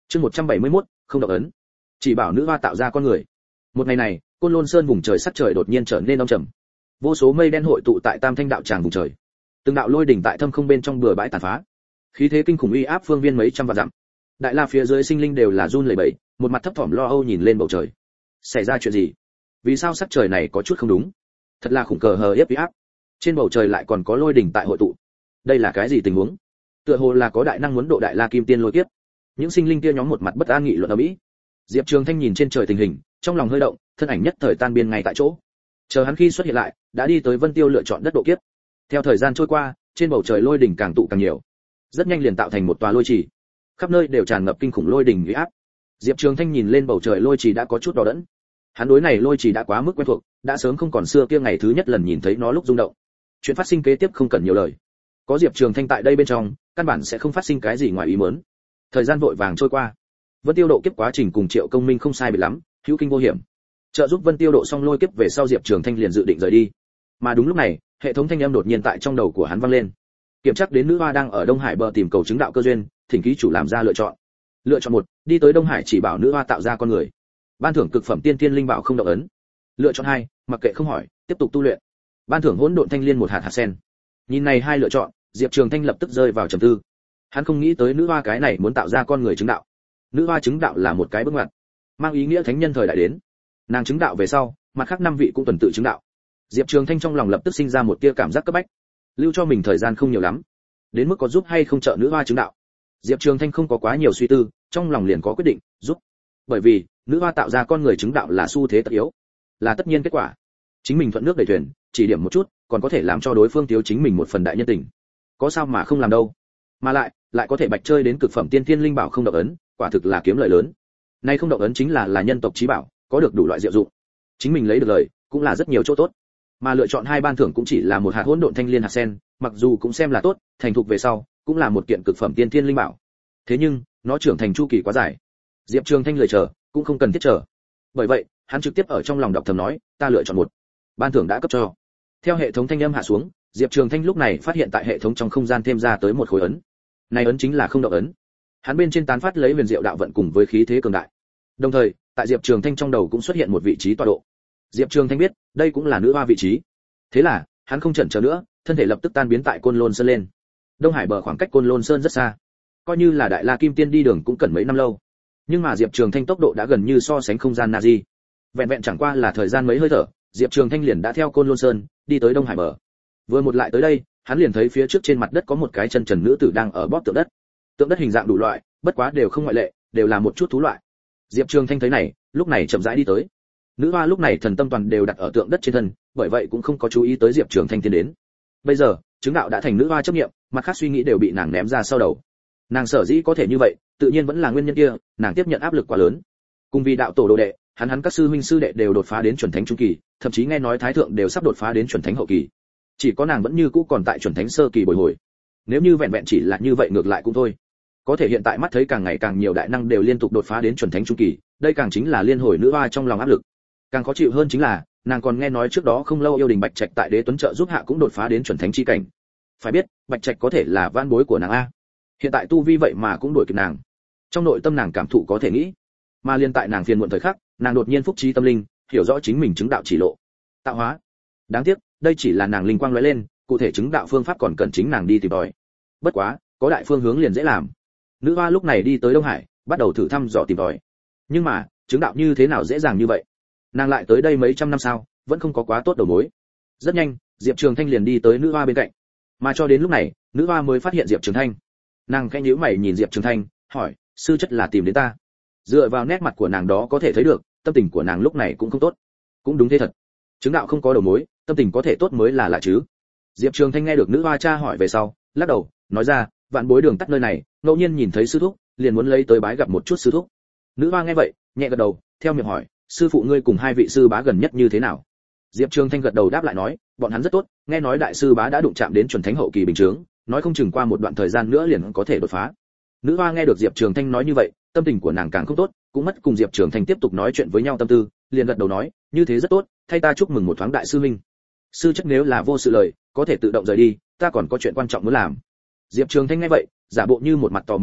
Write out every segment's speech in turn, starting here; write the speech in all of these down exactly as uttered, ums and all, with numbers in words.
Chương một trăm bảy mươi mốt, không động ấn. Chỉ bảo nữ hoa tạo ra con người. Một ngày này, Côn Lôn Sơn vùng trời sắc trời đột nhiên trở nên âm trầm. Vô số mây đen hội tụ tại Tam Thanh đạo tràng vùng trời. Từng đạo lôi đỉnh tại thâm không bên trong bừa bãi tàn phá. Khí thế kinh khủng uy áp phương viên mấy trăm vạn dặm. Đại La phía dưới sinh linh đều là run lẩy bẩy, một mặt thấp thỏm lo âu nhìn lên bầu trời. Xảy ra chuyện gì? Vì sao sắc trời này có chút không đúng? Thật là khủng cờ hờ ép uy áp. Trên bầu trời lại còn có lôi đỉnh tại hội tụ. Đây là cái gì tình huống? Tựa hồ là có đại năng muốn độ Đại La Kim Tiên lôi kiếp. Những sinh linh kia nhóm một mặt bất an nghị luận ở mỹ. Diệp Trường Thanh nhìn trên trời tình hình, trong lòng hơi động, thân ảnh nhất thời tan biến ngay tại chỗ. Chờ hắn khi xuất hiện lại, đã đi tới Vân Tiêu lựa chọn đất độ kiếp. Theo thời gian trôi qua, trên bầu trời lôi đỉnh càng tụ càng nhiều, rất nhanh liền tạo thành một tòa lôi trì, khắp nơi đều tràn ngập kinh khủng lôi đỉnh uy áp. Diệp Trường Thanh nhìn lên bầu trời lôi trì đã có chút đỏ đẫn. Hắn đối này lôi trì đã quá mức quen thuộc, đã sớm không còn xưa kia ngày thứ nhất lần nhìn thấy nó lúc rung động. Chuyện phát sinh kế tiếp không cần nhiều lời. Có Diệp Trường Thanh tại đây bên trong, căn bản sẽ không phát sinh cái gì ngoài ý muốn. Thời gian vội vàng trôi qua. Vân Tiêu độ kiếp quá trình cùng Triệu Công Minh không sai biệt lắm, hữu kinh vô hiểm. Trợ giúp Vân Tiêu độ xong lôi kiếp về sau, Diệp Trường Thanh liền dự định rời đi. Mà đúng lúc này, hệ thống thanh âm đột nhiên tại trong đầu của hắn vang lên. Kiểm tra đến nữ hoa đang ở Đông Hải bờ tìm cầu chứng đạo cơ duyên, thỉnh ký chủ làm ra lựa chọn. Lựa chọn một, đi tới Đông Hải chỉ bảo nữ hoa tạo ra con người. Ban thưởng cực phẩm tiên thiên linh bảo không động ấn. Lựa chọn hai, mặc kệ không hỏi, tiếp tục tu luyện. Ban thưởng hỗn độn thanh liên một hạt hạt sen. Nhìn này hai lựa chọn, Diệp Trường Thanh lập tức rơi vào trầm tư. Hắn không nghĩ tới nữ hoa cái này muốn tạo ra con người chứng đạo. Nữ hoa chứng đạo là một cái bước ngoặt, mang ý nghĩa thánh nhân thời đại đến. Nàng chứng đạo về sau, mặt khác năm vị cũng tuần tự chứng đạo. Diệp Trường Thanh trong lòng lập tức sinh ra một tia cảm giác cấp bách, lưu cho mình thời gian không nhiều lắm, đến mức có giúp hay không trợ nữ hoa chứng đạo. Diệp Trường Thanh không có quá nhiều suy tư, trong lòng liền có quyết định, giúp. Bởi vì, nữ hoa tạo ra con người chứng đạo là xu thế tất yếu, là tất nhiên kết quả. Chính mình thuận nước đẩy thuyền, chỉ điểm một chút, còn có thể làm cho đối phương thiếu chính mình một phần đại nhân tình. Có sao mà không làm đâu. Mà lại, lại có thể bạch chơi đến cực phẩm tiên thiên linh bảo không động ấn, quả thực là kiếm lợi lớn. Nay không động ấn chính là là nhân tộc chí bảo, có được đủ loại diệu dụng. Chính mình lấy được lời, cũng là rất nhiều chỗ tốt. Mà lựa chọn hai ban thưởng cũng chỉ là một hạt hỗn độn thanh liên hạt sen, mặc dù cũng xem là tốt, thành thục về sau, cũng là một kiện cực phẩm tiên thiên linh bảo. Thế nhưng, nó trưởng thành chu kỳ quá dài. Diệp Trường Thanh lời chờ, cũng không cần thiết chờ. Bởi vậy, hắn trực tiếp ở trong lòng đọc thầm nói, ta lựa chọn một. Ban thưởng đã cấp cho. Theo hệ thống thanh âm hạ xuống, Diệp Trường Thanh lúc này phát hiện tại hệ thống trong không gian thêm ra tới một khối ấn. Này ấn chính là không động ấn. Hắn bên trên tán phát lấy huyền diệu đạo vận cùng với khí thế cường đại. Đồng thời, tại Diệp Trường Thanh trong đầu cũng xuất hiện một vị trí tọa độ. Diệp Trường Thanh biết, đây cũng là nữ hoa vị trí. Thế là, hắn không chần chờ nữa, thân thể lập tức tan biến tại Côn Lôn Sơn lên. Đông Hải bờ khoảng cách Côn Lôn Sơn rất xa, coi như là Đại La Kim Tiên đi đường cũng cần mấy năm lâu. Nhưng mà Diệp Trường Thanh tốc độ đã gần như so sánh không gian Nazi. Vẹn vẹn chẳng qua là thời gian mấy hơi thở, Diệp Trường Thanh liền đã theo Côn Lôn Sơn đi tới Đông Hải bờ. Vừa một lại tới đây, hắn liền thấy phía trước trên mặt đất có một cái chân trần nữ tử đang ở bóp tượng đất. Tượng đất hình dạng đủ loại, bất quá đều không ngoại lệ, đều là một chút thú loại. Diệp Trường Thanh thấy này, lúc này chậm rãi đi tới. Nữ hoa lúc này thần tâm toàn đều đặt ở tượng đất trên thân, bởi vậy cũng không có chú ý tới Diệp Trường Thanh tiến đến. Bây giờ, chứng đạo đã thành nữ hoa chấp niệm, mặt khác suy nghĩ đều bị nàng ném ra sau đầu. Nàng sở dĩ có thể như vậy, tự nhiên vẫn là nguyên nhân kia, nàng tiếp nhận áp lực quá lớn. Cùng vì đạo tổ đồ đệ, hắn hắn các sư huynh sư đệ đều đột phá đến chuẩn thánh trung kỳ, thậm chí nghe nói thái thượng đều sắp đột phá đến chuẩn thánh hậu kỳ. Chỉ có nàng vẫn như cũ còn tại chuẩn thánh sơ kỳ bồi hồi. Nếu như vẹn vẹn chỉ là như vậy ngược lại cũng thôi. Có thể hiện tại mắt thấy càng ngày càng nhiều đại năng đều liên tục đột phá đến chuẩn thánh trung kỳ, đây càng chính là liên hồi nữ hoa trong lòng áp lực. Càng khó chịu hơn chính là, nàng còn nghe nói trước đó không lâu yêu đình Bạch Trạch tại Đế Tuấn trợ giúp hạ cũng đột phá đến chuẩn thánh chi cảnh. Phải biết, Bạch Trạch có thể là van bối của nàng a. Hiện tại tu vi vậy mà cũng đuổi kịp nàng. Trong nội tâm nàng cảm thụ có thể nghĩ, mà liên tại nàng phiền muộn thời khắc, nàng đột nhiên phúc trí tâm linh, hiểu rõ chính mình chứng đạo chỉ lộ. Tạo hóa. Đáng tiếc, đây chỉ là nàng linh quang lóe lên, cụ thể chứng đạo phương pháp còn cần chính nàng đi tìm tòi. Bất quá, có đại phương hướng liền dễ làm. Nữ hoa lúc này đi tới Đông Hải, bắt đầu thử thăm dò tìm tòi. Nhưng mà, chứng đạo như thế nào dễ dàng như vậy? Nàng lại tới đây mấy trăm năm sau, vẫn không có quá tốt đầu mối. Rất nhanh, Diệp Trường Thanh liền đi tới nữ hoa bên cạnh. Mà cho đến lúc này, nữ hoa mới phát hiện Diệp Trường Thanh. Nàng khẽ nhíu mày nhìn Diệp Trường Thanh, hỏi, sư chất là tìm đến ta? Dựa vào nét mặt của nàng đó có thể thấy được, tâm tình của nàng lúc này cũng không tốt. Cũng đúng thế thật. Chứng đạo không có đầu mối, tâm tình có thể tốt mới là lạ chứ. Diệp Trường Thanh nghe được nữ hoa cha hỏi về sau, lắc đầu, nói ra, vạn bối đường tắt nơi này, ngẫu nhiên nhìn thấy sư thúc, liền muốn lấy tới bái gặp một chút sư thúc. Nữ hoa nghe vậy, nhẹ gật đầu, theo miệng hỏi, sư phụ ngươi cùng hai vị sư bá gần nhất như thế nào? Diệp Trường Thanh gật đầu đáp lại nói, bọn hắn rất tốt, nghe nói đại sư bá đã đụng chạm đến chuẩn thánh hậu kỳ bình chứng, nói không chừng qua một đoạn thời gian nữa liền có thể đột phá. Nữ hoa nghe được Diệp Trường Thanh nói như vậy, tâm tình của nàng càng không tốt, cũng mất cùng Diệp Trường Thanh tiếp tục nói chuyện với nhau tâm tư, liền gật đầu nói, như thế rất tốt, thay ta chúc mừng một thoáng đại sư huynh. Sư chất nếu là vô sự lời, có thể tự động rời đi, ta còn có chuyện quan trọng muốn làm. Diệp Trường Thanh nghe vậy, giả bộ như một mặt tò mò hỏi,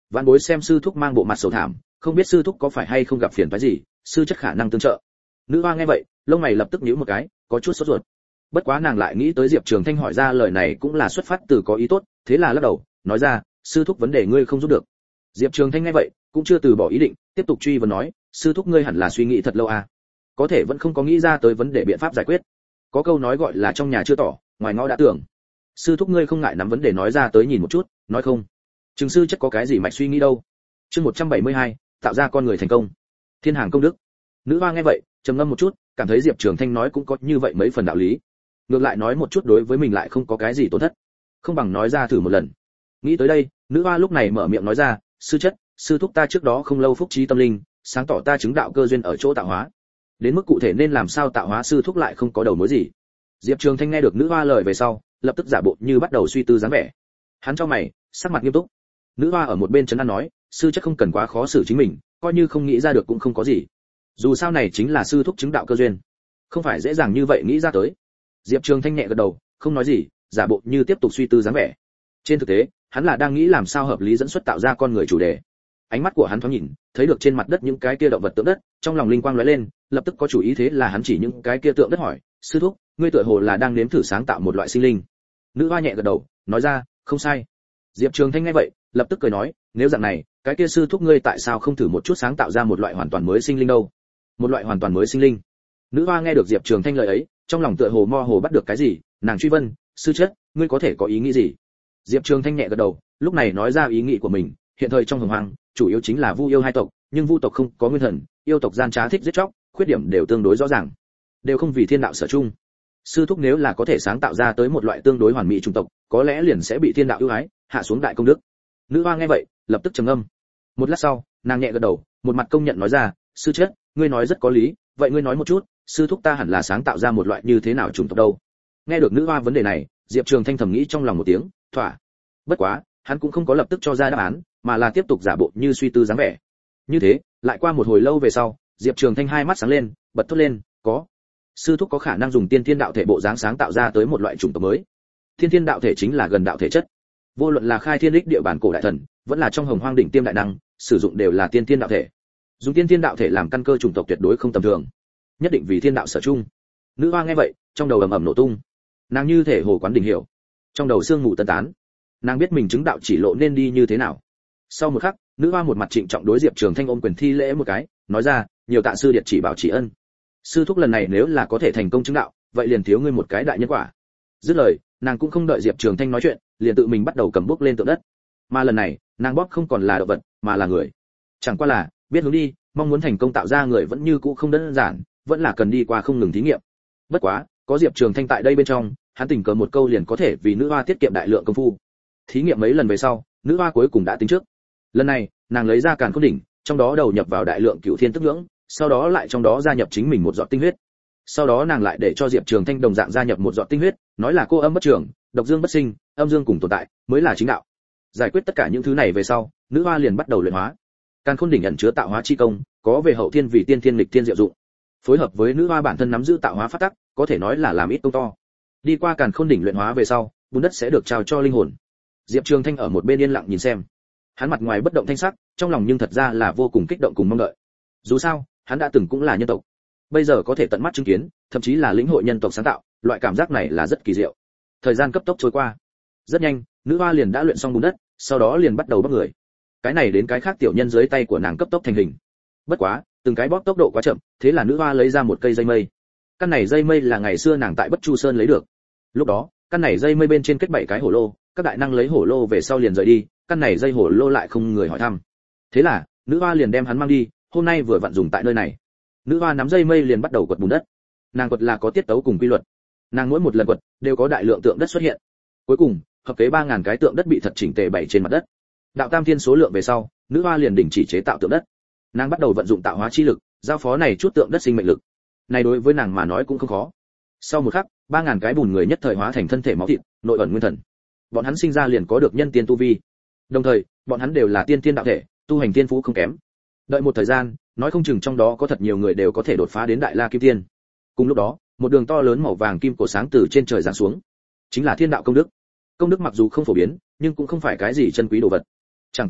vạn bối xem sư thúc mang bộ mặt sầu thảm, không biết sư thúc có phải hay không gặp phiền phức gì, sư chất khả năng tương trợ. Nữ hoa nghe vậy, lông mày lập tức nhíu một cái, có chút sốt ruột. Bất quá nàng lại nghĩ tới Diệp Trường Thanh hỏi ra lời này cũng là xuất phát từ có ý tốt, thế là lắc đầu, nói ra, sư thúc vấn đề ngươi không giúp được. Diệp Trường Thanh nghe vậy, cũng chưa từ bỏ ý định, tiếp tục truy vấn nói, sư thúc ngươi hẳn là suy nghĩ thật lâu à, có thể vẫn không có nghĩ ra tới vấn đề biện pháp giải quyết. Có câu nói gọi là trong nhà chưa tỏ, ngoài ngõ đã tưởng. Sư thúc ngươi không ngại nắm vấn đề nói ra tới nhìn một chút, nói không? Trường sư chất có cái gì mạch suy nghĩ đâu? Chương một trăm bảy mươi hai, tạo ra con người thành công. Thiên hàng công đức. Nữ hoa nghe vậy, trầm ngâm một chút, cảm thấy Diệp Trường Thanh nói cũng có như vậy mấy phần đạo lý. Ngược lại nói một chút đối với mình lại không có cái gì tổn thất, không bằng nói ra thử một lần. Nghĩ tới đây, nữ hoa lúc này mở miệng nói ra, sư chất, sư thúc ta trước đó không lâu phúc trí tâm linh, sáng tỏ ta chứng đạo cơ duyên ở chỗ tạo hóa. Đến mức cụ thể nên làm sao tạo hóa sư thúc lại không có đầu mối gì. Diệp Trường Thanh nghe được nữ hoa lời về sau, lập tức giả bộ như bắt đầu suy tư dáng vẻ. Hắn cho mày, sắc mặt nghiêm túc. Nữ hoa ở một bên trấn an nói, sư chất không cần quá khó xử chính mình, coi như không nghĩ ra được cũng không có gì. Dù sao này chính là sư thúc chứng đạo cơ duyên, không phải dễ dàng như vậy nghĩ ra tới. Diệp Trường Thanh nhẹ gật đầu, không nói gì, giả bộ như tiếp tục suy tư dáng vẻ. Trên thực tế, hắn là đang nghĩ làm sao hợp lý dẫn xuất tạo ra con người chủ đề. Ánh mắt của hắn thoáng nhìn, thấy được trên mặt đất những cái kia động vật tượng đất, trong lòng linh quang lóe lên, lập tức có chủ ý, thế là hắn chỉ những cái kia tượng đất hỏi, sư thúc, ngươi tựa hồ là đang nếm thử sáng tạo một loại sinh linh. Nữ hoa nhẹ gật đầu, nói ra, không sai. Diệp Trường Thanh nghe vậy, lập tức cười nói, nếu dạng này, cái kia sư thúc ngươi tại sao không thử một chút sáng tạo ra một loại hoàn toàn mới sinh linh đâu? Một loại hoàn toàn mới sinh linh. Nữ hoa nghe được Diệp Trường Thanh lời ấy, trong lòng tựa hồ mơ hồ bắt được cái gì, nàng truy vấn, sư chất, ngươi có thể có ý nghĩ gì? Diệp Trường Thanh nhẹ gật đầu, lúc này nói ra ý nghĩ của mình, hiện thời trong hồng hoang, chủ yếu chính là vu yêu hai tộc, nhưng vu tộc không có nguyên thần, yêu tộc gian trá thích giết chóc, khuyết điểm đều tương đối rõ ràng, đều không vì thiên đạo sở chung. Sư thúc nếu là có thể sáng tạo ra tới một loại tương đối hoàn mỹ chủng tộc, có lẽ liền sẽ bị thiên đạo ưu ái, hạ xuống đại công đức. Nữ hoa nghe vậy, lập tức trầm ngâm. Một lát sau, nàng nhẹ gật đầu, một mặt công nhận nói ra, sư chất, ngươi nói rất có lý, vậy ngươi nói một chút, sư thúc ta hẳn là sáng tạo ra một loại như thế nào chủng tộc đâu? Nghe được nữ hoa vấn đề này, Diệp Trường Thanh thầm nghĩ trong lòng một tiếng, thỏa. Bất quá, hắn cũng không có lập tức cho ra đáp án, mà là tiếp tục giả bộ như suy tư dáng vẻ. Như thế, lại qua một hồi lâu về sau, Diệp Trường Thanh hai mắt sáng lên, bật thốt lên, có. Sư thúc có khả năng dùng tiên thiên đạo thể bộ dáng sáng tạo ra tới một loại chủng tộc mới. Tiên thiên đạo thể chính là gần đạo thể chất. Vô luận là khai thiên đích địa bản cổ đại thần, vẫn là trong hồng hoang đỉnh tiêm đại năng, sử dụng đều là tiên thiên đạo thể. Dùng tiên thiên đạo thể làm căn cơ chủng tộc tuyệt đối không tầm thường, nhất định vì thiên đạo sở chung. Nữ hoa nghe vậy, trong đầu ầm ầm nổ tung. Nàng như thể hồ quán đỉnh hiểu, trong đầu sương mù tân tán. Nàng biết mình chứng đạo chỉ lộ nên đi như thế nào. Sau một khắc, nữ hoa một mặt trịnh trọng đối Diệp Trường Thanh ôm quyền thi lễ một cái, nói ra, nhiều tạ sư điệt chỉ bảo chỉ ân. Sư thúc lần này nếu là có thể thành công chứng đạo, vậy liền thiếu ngươi một cái đại nhân quả. Dứt lời, nàng cũng không đợi Diệp Trường Thanh nói chuyện, liền tự mình bắt đầu cầm bút lên tượng đất. Mà lần này, nàng bóp không còn là động vật, mà là người. Chẳng qua là, biết hướng đi, mong muốn thành công tạo ra người vẫn như cũ không đơn giản, vẫn là cần đi qua không ngừng thí nghiệm. Bất quá, có Diệp Trường Thanh tại đây bên trong, hắn tình cờ một câu liền có thể vì nữ hoa tiết kiệm đại lượng công phu. Thí nghiệm mấy lần về sau, nữ hoa cuối cùng đã tính trước. Lần này, nàng lấy ra càn khôn đỉnh, trong đó đầu nhập vào đại lượng cửu thiên tức nhưỡng, sau đó lại trong đó gia nhập chính mình một giọt tinh huyết. Sau đó nàng lại để cho Diệp Trường Thanh đồng dạng gia nhập một giọt tinh huyết, nói là cô âm bất trường, độc dương bất sinh, âm dương cùng tồn tại, mới là chính đạo. Giải quyết tất cả những thứ này về sau, nữ hoa liền bắt đầu luyện hóa. Càn khôn đỉnh ẩn chứa tạo hóa chi công, có về hậu thiên vì tiên thiên lịch thiên diệu dụng. Phối hợp với nữ hoa bản thân nắm giữ tạo hóa pháp tắc, có thể nói là làm ít công to. Đi qua càn khôn đỉnh luyện hóa về sau, bùn đất sẽ được trao cho linh hồn. Diệp Trường Thanh ở một bên yên lặng nhìn xem. Hắn mặt ngoài bất động thanh sắc, trong lòng nhưng thật ra là vô cùng kích động cùng mong đợi. Dù sao, hắn đã từng cũng là nhân tộc, bây giờ có thể tận mắt chứng kiến, thậm chí là lĩnh hội nhân tộc sáng tạo, loại cảm giác này là rất kỳ diệu. Thời gian cấp tốc trôi qua, rất nhanh, nữ hoa liền đã luyện xong bùn đất, sau đó liền bắt đầu bóc người. Cái này đến cái khác tiểu nhân dưới tay của nàng cấp tốc thành hình. Bất quá, từng cái bóc tốc độ quá chậm, thế là nữ hoa lấy ra một cây dây mây. Căn này dây mây là ngày xưa nàng tại Bất Chu Sơn lấy được. Lúc đó, căn này dây mây bên trên kết bảy cái hổ lô, các đại năng lấy hổ lô về sau liền rời đi, căn này dây hổ lô lại không người hỏi thăm. Thế là, nữ hoa liền đem hắn mang đi, hôm nay vừa vặn dùng tại nơi này. Nữ hoa nắm dây mây liền bắt đầu quật bùn đất. Nàng quật là có tiết tấu cùng quy luật. Nàng mỗi một lần quật đều có đại lượng tượng đất xuất hiện. Cuối cùng, hợp kế ba ngàn cái tượng đất bị thật chỉnh tề bày trên mặt đất. Đạo tam thiên số lượng về sau, nữ hoa liền đình chỉ chế tạo tượng đất. Nàng bắt đầu vận dụng tạo hóa chi lực, giao phó này chút tượng đất sinh mệnh lực. Này đối với nàng mà nói cũng không khó. Sau một khắc, ba ngàn cái bùn người nhất thời hóa thành thân thể máu thịt, nội ẩn nguyên thần. Bọn hắn sinh ra liền có được nhân tiên tu vi. Đồng thời, bọn hắn đều là tiên tiên đạo thể, tu hành tiên phú không kém. Đợi một thời gian, nói không chừng trong đó có thật nhiều người đều có thể đột phá đến đại la kim tiên. Cùng lúc đó, một đường to lớn màu vàng kim cổ sáng từ trên trời giáng xuống, chính là thiên đạo công đức. Công đức mặc dù không phổ biến, nhưng cũng không phải cái gì chân quý đồ vật. Chẳng qua là,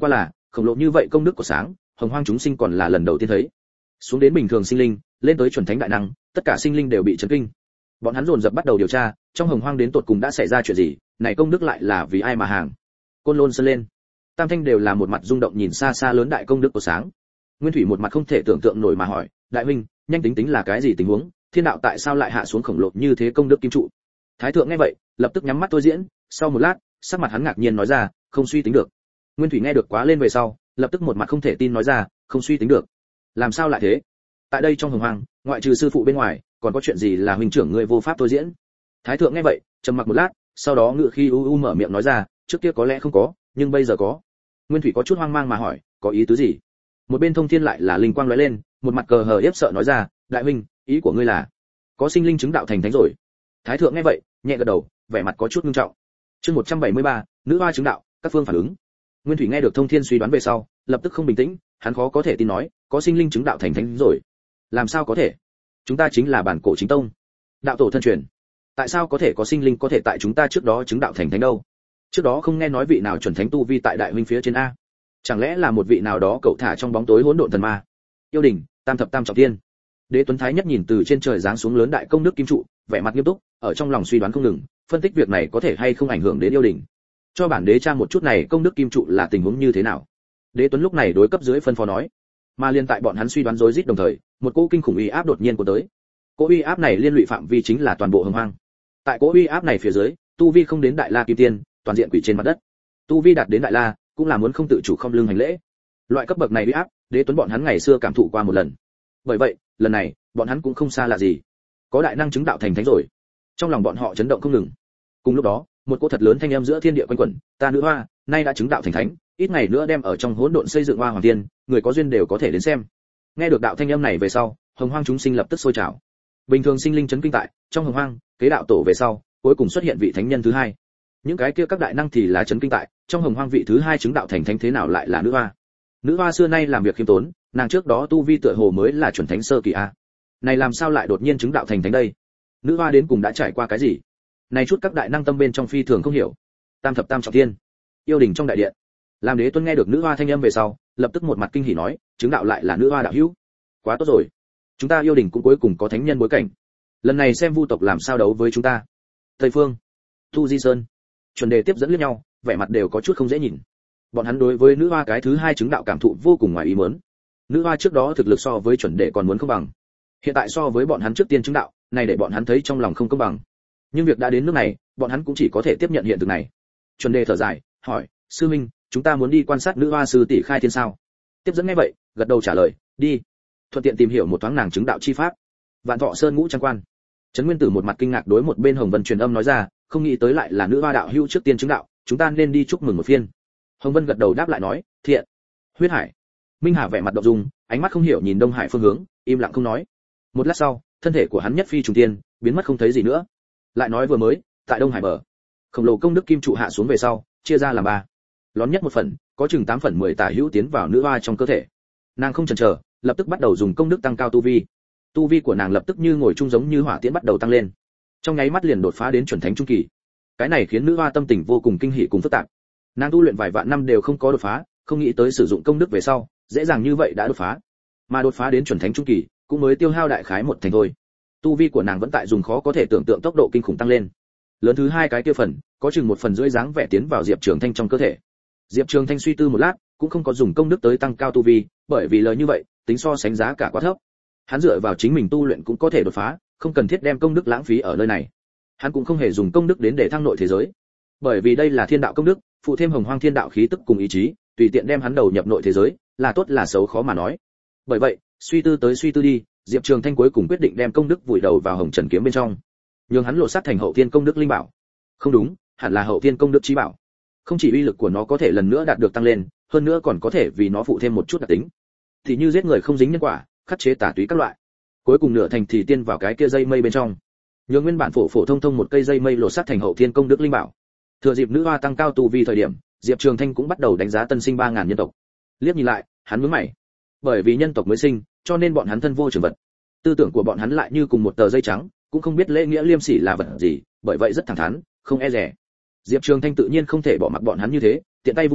khổng lồ như vậy công đức của sáng, hồng hoang chúng sinh còn là lần đầu tiên thấy. Xuống đến bình thường sinh linh, lên tới chuẩn thánh đại năng, tất cả sinh linh đều bị chấn kinh. Bọn hắn dồn dập bắt đầu điều tra, trong hồng hoang đến tột cùng đã xảy ra chuyện gì, này công đức lại là vì ai mà hàng. Côn Lôn Sơn lên, Tam Thanh đều là một mặt rung động nhìn xa xa lớn đại công đức của sáng. Nguyên Thủy một mặt không thể tưởng tượng nổi mà hỏi, đại huynh, nhanh tính tính là cái gì tình huống, thiên đạo tại sao lại hạ xuống khổng lồ như thế công đức kim trụ? Thái thượng nghe vậy, lập tức nhắm mắt tôi diễn, sau một lát, sắc mặt hắn ngạc nhiên nói ra, không suy tính được. Nguyên Thủy nghe được quá lên về sau, lập tức một mặt không thể tin nói ra, không suy tính được. Làm sao lại thế? Tại đây trong hồng hoang, ngoại trừ sư phụ bên ngoài, còn có chuyện gì là huynh trưởng ngươi vô pháp tôi diễn? Thái thượng nghe vậy, trầm mặc một lát, sau đó ngự khi u u mở miệng nói ra, trước kia có lẽ không có, nhưng bây giờ có. Nguyên Thủy có chút hoang mang mà hỏi, có ý tứ gì? Một bên Thông Thiên lại là linh quang lóe lên, một mặt cờ hờ yếp sợ nói ra, đại huynh, ý của ngươi là có sinh linh chứng đạo thành thánh rồi? Thái thượng nghe vậy, nhẹ gật đầu, vẻ mặt có chút nghiêm trọng. Chương một trăm bảy mươi ba, nữ hoa chứng đạo, các phương phản ứng. Nguyên Thủy nghe được Thông Thiên suy đoán về sau, lập tức không bình tĩnh, hắn khó có thể tin nói, có sinh linh chứng đạo thành thánh rồi? Làm sao có thể? Chúng ta chính là bản cổ chính tông, đạo tổ thân truyền, tại sao có thể có sinh linh có thể tại chúng ta trước đó chứng đạo thành thánh đâu? Trước đó không nghe nói vị nào chuẩn thánh tu vi tại đại huynh phía trên a? Chẳng lẽ là một vị nào đó cậu thả trong bóng tối hỗn độn thần ma? Yêu đình, tam thập tam trọng thiên. Đế Tuấn Thái nhất nhìn từ trên trời giáng xuống lớn đại công đức kim trụ, vẻ mặt nghiêm túc, ở trong lòng suy đoán không ngừng, phân tích việc này có thể hay không ảnh hưởng đến yêu đình. Cho bản đế tra một chút này công đức kim trụ là tình huống như thế nào. Đế Tuấn lúc này đối cấp dưới phân phó nói. Mà liên tại bọn hắn suy đoán rối rít đồng thời, một cỗ kinh khủng uy áp đột nhiên của tới. Cỗ uy áp này liên lụy phạm vi chính là toàn bộ hồng hoang. Tại cỗ uy áp này phía dưới, tu vi không đến đại la kim tiên, toàn diện quỷ trên mặt đất. Tu vi đạt đến đại la, cũng là muốn không tự chủ không lưng hành lễ. Loại cấp bậc này uy áp, Đế Tuấn bọn hắn ngày xưa cảm thụ qua một lần. Bởi vậy, lần này, bọn hắn cũng không xa lạ gì. Có đại năng chứng đạo thành thánh rồi. Trong lòng bọn họ chấn động không ngừng. Cùng lúc đó, một cỗ thật lớn thanh âm giữa thiên địa quanh quẩn, ta nữ hoa, nay đã chứng đạo thành thánh, ít ngày nữa đem ở trong hỗn độn xây dựng hoa hoàng thiên, người có duyên đều có thể đến xem. Nghe được đạo thanh âm này về sau, hồng hoang chúng sinh lập tức sôi trào. Bình thường sinh linh chấn kinh tại, trong hồng hoang, kế đạo tổ về sau, cuối cùng xuất hiện vị thánh nhân thứ hai. Những cái kia các đại năng thì là chấn kinh tại, trong hồng hoang vị thứ hai chứng đạo thành thánh thế nào lại là nữ hoa? Nữ hoa xưa nay làm việc khiêm tốn, nàng trước đó tu vi tựa hồ mới là chuẩn thánh sơ kỳ a. Này làm sao lại đột nhiên chứng đạo thành thánh đây? Nữ hoa đến cùng đã trải qua cái gì? Này chút các đại năng tâm bên trong phi thường không hiểu. Tam thập tam trọng thiên, yêu đình trong đại điện. Làm Đế Tuấn nghe được nữ hoa thanh âm về sau, lập tức một mặt kinh hỉ nói, chứng đạo lại là nữ hoa đạo hữu. Quá tốt rồi. Chúng ta yêu đình cũng cuối cùng có thánh nhân bối cảnh. Lần này xem vu tộc làm sao đấu với chúng ta. Tây Phương, Tu Di Sơn, Chuẩn Đề tiếp dẫn liếc nhau, vẻ mặt đều có chút không dễ nhìn. Bọn hắn đối với nữ hoa cái thứ hai chứng đạo cảm thụ vô cùng ngoài ý muốn. Nữ hoa trước đó thực lực so với Chuẩn Đề còn muốn không bằng. Hiện tại so với bọn hắn trước tiên chứng đạo, này để bọn hắn thấy trong lòng không công bằng. Nhưng việc đã đến nước này, bọn hắn cũng chỉ có thể tiếp nhận hiện thực này. Chuẩn Đề thở dài, hỏi, sư minh, chúng ta muốn đi quan sát nữ hoa sư tỷ khai thiên sao? Tiếp dẫn nghe vậy, gật đầu trả lời, đi. Thuận tiện tìm hiểu một thoáng nàng chứng đạo chi pháp. Vạn Thọ Sơn ngũ trang quan. Trấn Nguyên Tử một mặt kinh ngạc đối một bên Hồng Vân truyền âm nói ra, không nghĩ tới lại là nữ hoa đạo hữu trước tiên chứng đạo, chúng ta nên đi chúc mừng một phiên. Hồng Vân gật đầu đáp lại nói, thiện. Huyết Hải. Minh Hà vẻ mặt động dung, ánh mắt không hiểu nhìn Đông Hải phương hướng, im lặng không nói. Một lát sau, thân thể của hắn nhất phi trùng tiên, biến mất không thấy gì nữa. Lại nói vừa mới, tại Đông Hải bờ, khổng lồ công đức kim trụ hạ xuống về sau, chia ra làm ba. Lón nhất một phần, có chừng tám phần mười tả hữu tiến vào nữ hoa trong cơ thể. Nàng không chần chờ, lập tức bắt đầu dùng công đức tăng cao tu vi. Tu vi của nàng lập tức như ngồi chung giống như hỏa tiễn bắt đầu tăng lên. Trong nháy mắt liền đột phá đến chuẩn thánh trung kỳ. Cái này khiến nữ hoa tâm tình vô cùng kinh hỉ cùng phức tạp. Nàng tu luyện vài vạn năm đều không có đột phá, không nghĩ tới sử dụng công đức về sau, dễ dàng như vậy đã đột phá. Mà đột phá đến chuẩn thánh trung kỳ, cũng mới tiêu hao đại khái một thành thôi. Tu vi của nàng vẫn tại dùng khó có thể tưởng tượng tốc độ kinh khủng tăng lên. Lớn thứ hai cái kia phần, có chừng một phần rưỡi dáng vẻ tiến vào Diệp Trường Thanh trong cơ thể. Diệp Trường Thanh suy tư một lát, cũng không có dùng công đức tới tăng cao tu vi, bởi vì lời như vậy, tính so sánh giá cả quá thấp. Hắn dựa vào chính mình tu luyện cũng có thể đột phá, không cần thiết đem công đức lãng phí ở nơi này. Hắn cũng không hề dùng công đức đến để thăng nội thế giới, bởi vì đây là thiên đạo công đức, phụ thêm hồng hoang thiên đạo khí tức cùng ý chí, tùy tiện đem hắn đầu nhập nội thế giới, là tốt là xấu khó mà nói. Bởi vậy, suy tư tới suy tư đi, Diệp Trường Thanh cuối cùng quyết định đem công đức vùi đầu vào Hồng Trần kiếm bên trong, nhường hắn lộ sát thành hậu thiên công đức linh bảo. Không đúng, hẳn là hậu thiên công đức chí bảo. Không chỉ uy lực của nó có thể lần nữa đạt được tăng lên, hơn nữa còn có thể vì nó phụ thêm một chút đặc tính, thì như giết người không dính nhân quả, khắc chế tà túy các loại. Cuối cùng nửa thành thì tiên vào cái kia dây mây bên trong, nhường nguyên bản phổ phổ thông thông một cây dây mây lộ sát thành hậu thiên công đức linh bảo. Thừa dịp nữ hoa tăng cao tu vi thời điểm, Diệp Trường Thanh cũng bắt đầu đánh giá tân sinh ba ngàn nhân tộc. Liếc nhìn lại, hắn nhướng mày. Bởi vì nhân tộc mới sinh, cho nên bọn hắn thân vô trường vật. Tư tưởng của bọn hắn lại như cùng một tờ dây trắng, cũng không biết lễ nghĩa liêm sỉ là vật gì, bởi vậy rất thẳng thắn, không e dè. Diệp Trường Thanh tự nhiên không thể bỏ mặc bọn hắn như thế, tiện tay vung lên,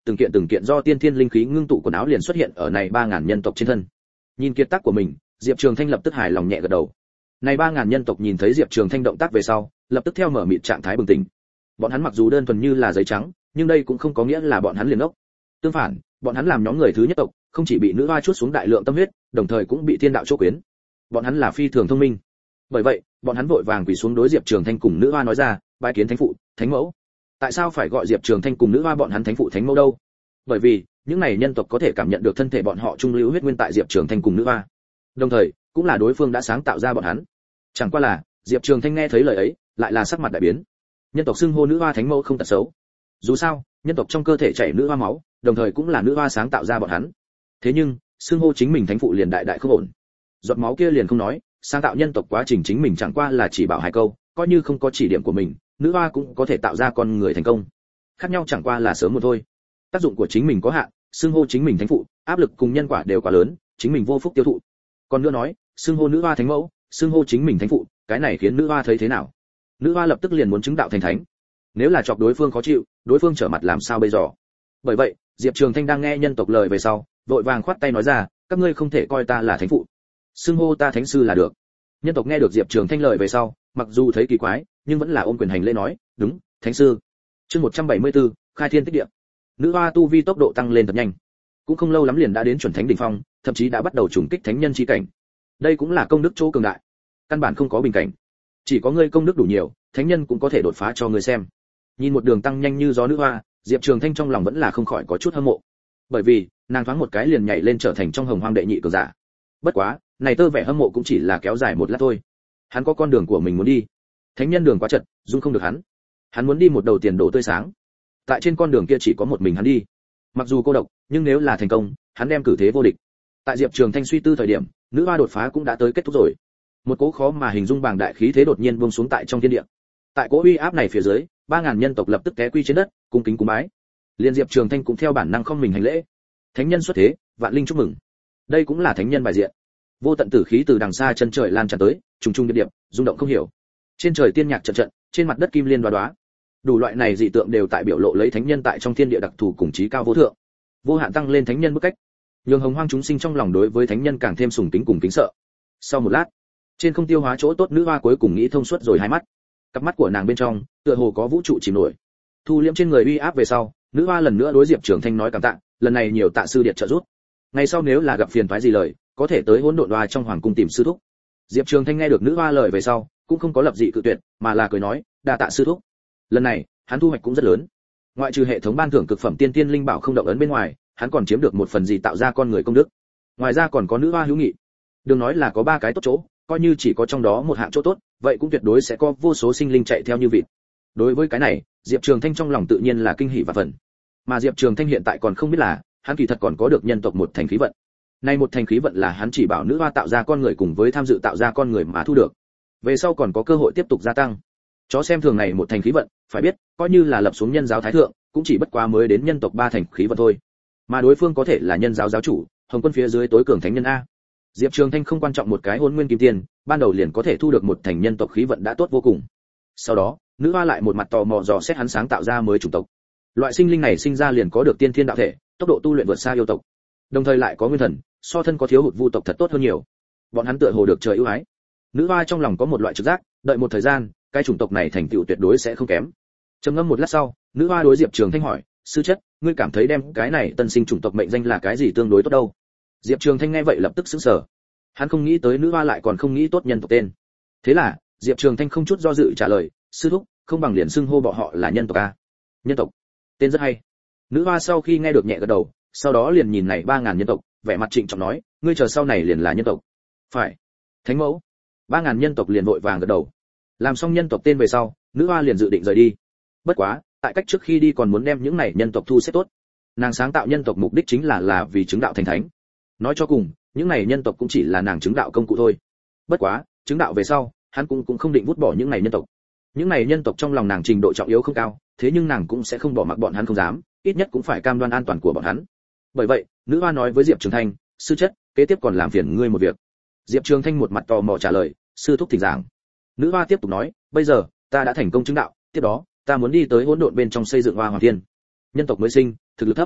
từng kiện từng kiện do tiên thiên linh khí ngưng tụ quần áo liền xuất hiện ở này ba ngàn nhân tộc trên thân. Nhìn kiệt tác của mình, Diệp Trường Thanh lập tức hài lòng nhẹ gật đầu. Này ba ngàn nhân tộc nhìn thấy Diệp Trường Thanh động tác về sau, lập tức theo mở mịt trạng thái bừng tỉnh. Bọn hắn mặc dù đơn thuần như là giấy trắng, nhưng đây cũng không có nghĩa là bọn hắn liền ốc. Tương phản, bọn hắn làm nhóm người thứ nhất tộc, không chỉ bị nữ hoa chuốt xuống đại lượng tâm huyết, đồng thời cũng bị thiên đạo chỗ quyến. Bọn hắn là phi thường thông minh. Bởi vậy, bọn hắn vội vàng quỳ xuống đối Diệp Trường Thanh cùng nữ hoa nói ra, bái kiến thánh phụ, thánh mẫu. Tại sao phải gọi Diệp Trường Thanh cùng nữ hoa bọn hắn thánh phụ thánh mẫu đâu? Bởi vì, những này nhân tộc có thể cảm nhận được thân thể bọn họ trung lưu huyết nguyên tại Diệp Trường Thanh cùng nữ hoa. Đồng thời, cũng là đối phương đã sáng tạo ra bọn hắn. Chẳng qua là, Diệp Trường Thanh nghe thấy lời ấy, lại là sắc mặt đại biến. Nhân tộc xưng hô nữ hoa thánh mẫu không tật xấu. Dù sao, nhân tộc trong cơ thể chảy nữ hoa máu, đồng thời cũng là nữ hoa sáng tạo ra bọn hắn. Thế nhưng, xưng hô chính mình thánh phụ liền đại đại không ổn. Giọt máu kia liền không nói, sáng tạo nhân tộc quá trình chính mình chẳng qua là chỉ bảo hai câu, coi như không có chỉ điểm của mình, nữ hoa cũng có thể tạo ra con người thành công. Khác nhau chẳng qua là sớm một thôi. Tác dụng của chính mình có hạn, xưng hô chính mình thánh phụ, áp lực cùng nhân quả đều quá lớn, chính mình vô phúc tiêu thụ. Còn nữa nói, xưng hô nữ hoa thánh mẫu, xưng hô chính mình thánh phụ, cái này khiến nữ hoa thấy thế nào? Nữ hoa lập tức liền muốn chứng đạo thành thánh. Nếu là chọc đối phương khó chịu, đối phương trở mặt làm sao bây giờ? Bởi vậy, Diệp Trường Thanh đang nghe nhân tộc lời về sau, vội vàng khoát tay nói ra, các ngươi không thể coi ta là thánh phụ, xưng hô ta thánh sư là được. Nhân tộc nghe được Diệp Trường Thanh lời về sau, mặc dù thấy kỳ quái, nhưng vẫn là ôm quyền hành lễ nói, đúng, thánh sư. Chương một trăm bảy mươi tư, khai thiên tích địa. Nữ hoa tu vi tốc độ tăng lên thật nhanh, cũng không lâu lắm liền đã đến chuẩn thánh đỉnh phong, thậm chí đã bắt đầu trùng kích thánh nhân chi cảnh. Đây cũng là công đức chỗ cường đại, căn bản không có bình cảnh, chỉ có ngươi công đức đủ nhiều, thánh nhân cũng có thể đột phá cho ngươi xem. Nhìn một đường tăng nhanh như gió nữ hoa, Diệp Trường Thanh trong lòng vẫn là không khỏi có chút hâm mộ, bởi vì nàng thoáng một cái liền nhảy lên trở thành trong hồng hoang đệ nhị cường giả. Bất quá, này tơ vẻ hâm mộ cũng chỉ là kéo dài một lát thôi. Hắn có con đường của mình muốn đi, thánh nhân đường quá chật, dung không được hắn. Hắn muốn đi một đầu tiền đồ tươi sáng. Tại trên con đường kia chỉ có một mình hắn đi. Mặc dù cô độc, nhưng nếu là thành công, hắn đem cử thế vô địch. Tại Diệp Trường Thanh suy tư thời điểm, nữ hoa đột phá cũng đã tới kết thúc rồi. Một cỗ khó mà hình dung bàng đại khí thế đột nhiên buông xuống tại trong thiên địa. Tại cỗ uy áp này phía dưới, ba ngàn nhân tộc lập tức té quy trên đất, cung kính cúm bái. Liên Diệp Trường Thanh cũng theo bản năng không mình hành lễ. Thánh nhân xuất thế, vạn linh chúc mừng. Đây cũng là thánh nhân bài diện. Vô tận tử khí từ đằng xa chân trời lan tràn tới, trùng trùng điệp điệp, rung động không hiểu. Trên trời tiên nhạc trận trận, trên mặt đất kim liên đoá đoá. Đủ loại này dị tượng đều tại biểu lộ lấy thánh nhân tại trong thiên địa đặc thù cùng trí cao vô thượng. Vô hạn tăng lên thánh nhân mức cách. Nhường hồng hoang chúng sinh trong lòng đối với thánh nhân càng thêm sùng kính cùng kính sợ. Sau một lát, trên không tiêu hóa chỗ tốt nữ hoa cuối cùng nghĩ thông suốt rồi hai mắt. Cặp mắt của nàng bên trong, tựa hồ có vũ trụ chìm nổi. Thu liễm trên người uy áp về sau, nữ hoa lần nữa đối Diệp Trường Thanh nói cảm tạ, lần này nhiều tạ sư điệt trợ giúp. Ngày sau nếu là gặp phiền toái gì lời, có thể tới hỗn độn đoa trong hoàng cung tìm sư thúc. Diệp Trường Thanh nghe được nữ hoa lời về sau, cũng không có lập dị cự tuyệt, mà là cười nói, đa tạ sư thúc. Lần này, hắn thu hoạch cũng rất lớn. Ngoại trừ hệ thống ban thưởng cực phẩm tiên tiên linh bảo không động ấn bên ngoài, hắn còn chiếm được một phần gì tạo ra con người công đức. Ngoài ra còn có nữ hoa hữu nghị. Đừng nói là có ba cái tốt chỗ, coi như chỉ có trong đó một hạng chỗ tốt, vậy cũng tuyệt đối sẽ có vô số sinh linh chạy theo như vịt. Đối với cái này, Diệp Trường Thanh trong lòng tự nhiên là kinh hỉ và phần. Mà Diệp Trường Thanh hiện tại còn không biết là, hắn kỳ thật còn có được nhân tộc một thành khí vận. Nay một thành khí vận là hắn chỉ bảo nữ hoa tạo ra con người cùng với tham dự tạo ra con người mà thu được. Về sau còn có cơ hội tiếp tục gia tăng. Chó xem thường này một thành khí vận, phải biết, coi như là lập xuống nhân giáo thái thượng, cũng chỉ bất quá mới đến nhân tộc ba thành khí vận thôi. Mà đối phương có thể là nhân giáo giáo chủ, Hồng Quân phía dưới tối cường thánh nhân a. Diệp Trường Thanh không quan trọng một cái Hôn Nguyên Kim Tiền, ban đầu liền có thể thu được một thành nhân tộc khí vận đã tốt vô cùng. Sau đó, nữ hoa lại một mặt tò mò dò xét hắn sáng tạo ra mới chủng tộc. Loại sinh linh này sinh ra liền có được tiên thiên đạo thể, tốc độ tu luyện vượt xa yêu tộc. Đồng thời lại có nguyên thần, so thân có thiếu hụt vu tộc thật tốt hơn nhiều. Bọn hắn tựa hồ được trời ưu ái. Nữ hoa trong lòng có một loại trực giác, đợi một thời gian, cái chủng tộc này thành tựu tuyệt đối sẽ không kém. Trầm ngâm một lát sau, nữ hoa đối Diệp Trường Thanh hỏi, sư chất, ngươi cảm thấy đem cái này tân sinh chủng tộc mệnh danh là cái gì tương đối tốt đâu? Diệp Trường Thanh nghe vậy lập tức sững sờ. Hắn không nghĩ tới nữ hoa lại còn không nghĩ tốt nhân tộc tên. Thế là, Diệp Trường Thanh không chút do dự trả lời, sư thúc, không bằng liền xưng hô bọn họ là nhân tộc a. Nhân tộc, tên rất hay. Nữ hoa sau khi nghe được nhẹ gật đầu, sau đó liền nhìn này ba ngàn nhân tộc, vẻ mặt trịnh trọng nói, ngươi chờ sau này liền là nhân tộc. Phải. Thánh mẫu. Ba ngàn nhân tộc liền vội vàng gật đầu. Làm xong nhân tộc tên về sau, nữ hoa liền dự định rời đi. Bất quá, tại cách trước khi đi còn muốn đem những này nhân tộc thu xếp tốt. Nàng sáng tạo nhân tộc mục đích chính là là vì chứng đạo thành thánh. Nói cho cùng, những này nhân tộc cũng chỉ là nàng chứng đạo công cụ thôi. Bất quá, chứng đạo về sau, hắn cũng cũng không định vứt bỏ những này nhân tộc. Những này nhân tộc trong lòng nàng trình độ trọng yếu không cao, thế nhưng nàng cũng sẽ không bỏ mặc bọn hắn không dám, ít nhất cũng phải cam đoan an toàn của bọn hắn. Bởi vậy, nữ hoa nói với Diệp Trường Thanh, sư chất, kế tiếp còn làm phiền ngươi một việc. Diệp Trường Thanh một mặt tò mò trả lời, sư thúc thỉnh giảng. Nữ hoa tiếp tục nói, bây giờ ta đã thành công chứng đạo, tiếp đó ta muốn đi tới hỗn độn bên trong xây dựng hoa hoàng thiên. Nhân tộc mới sinh, thực lực thấp,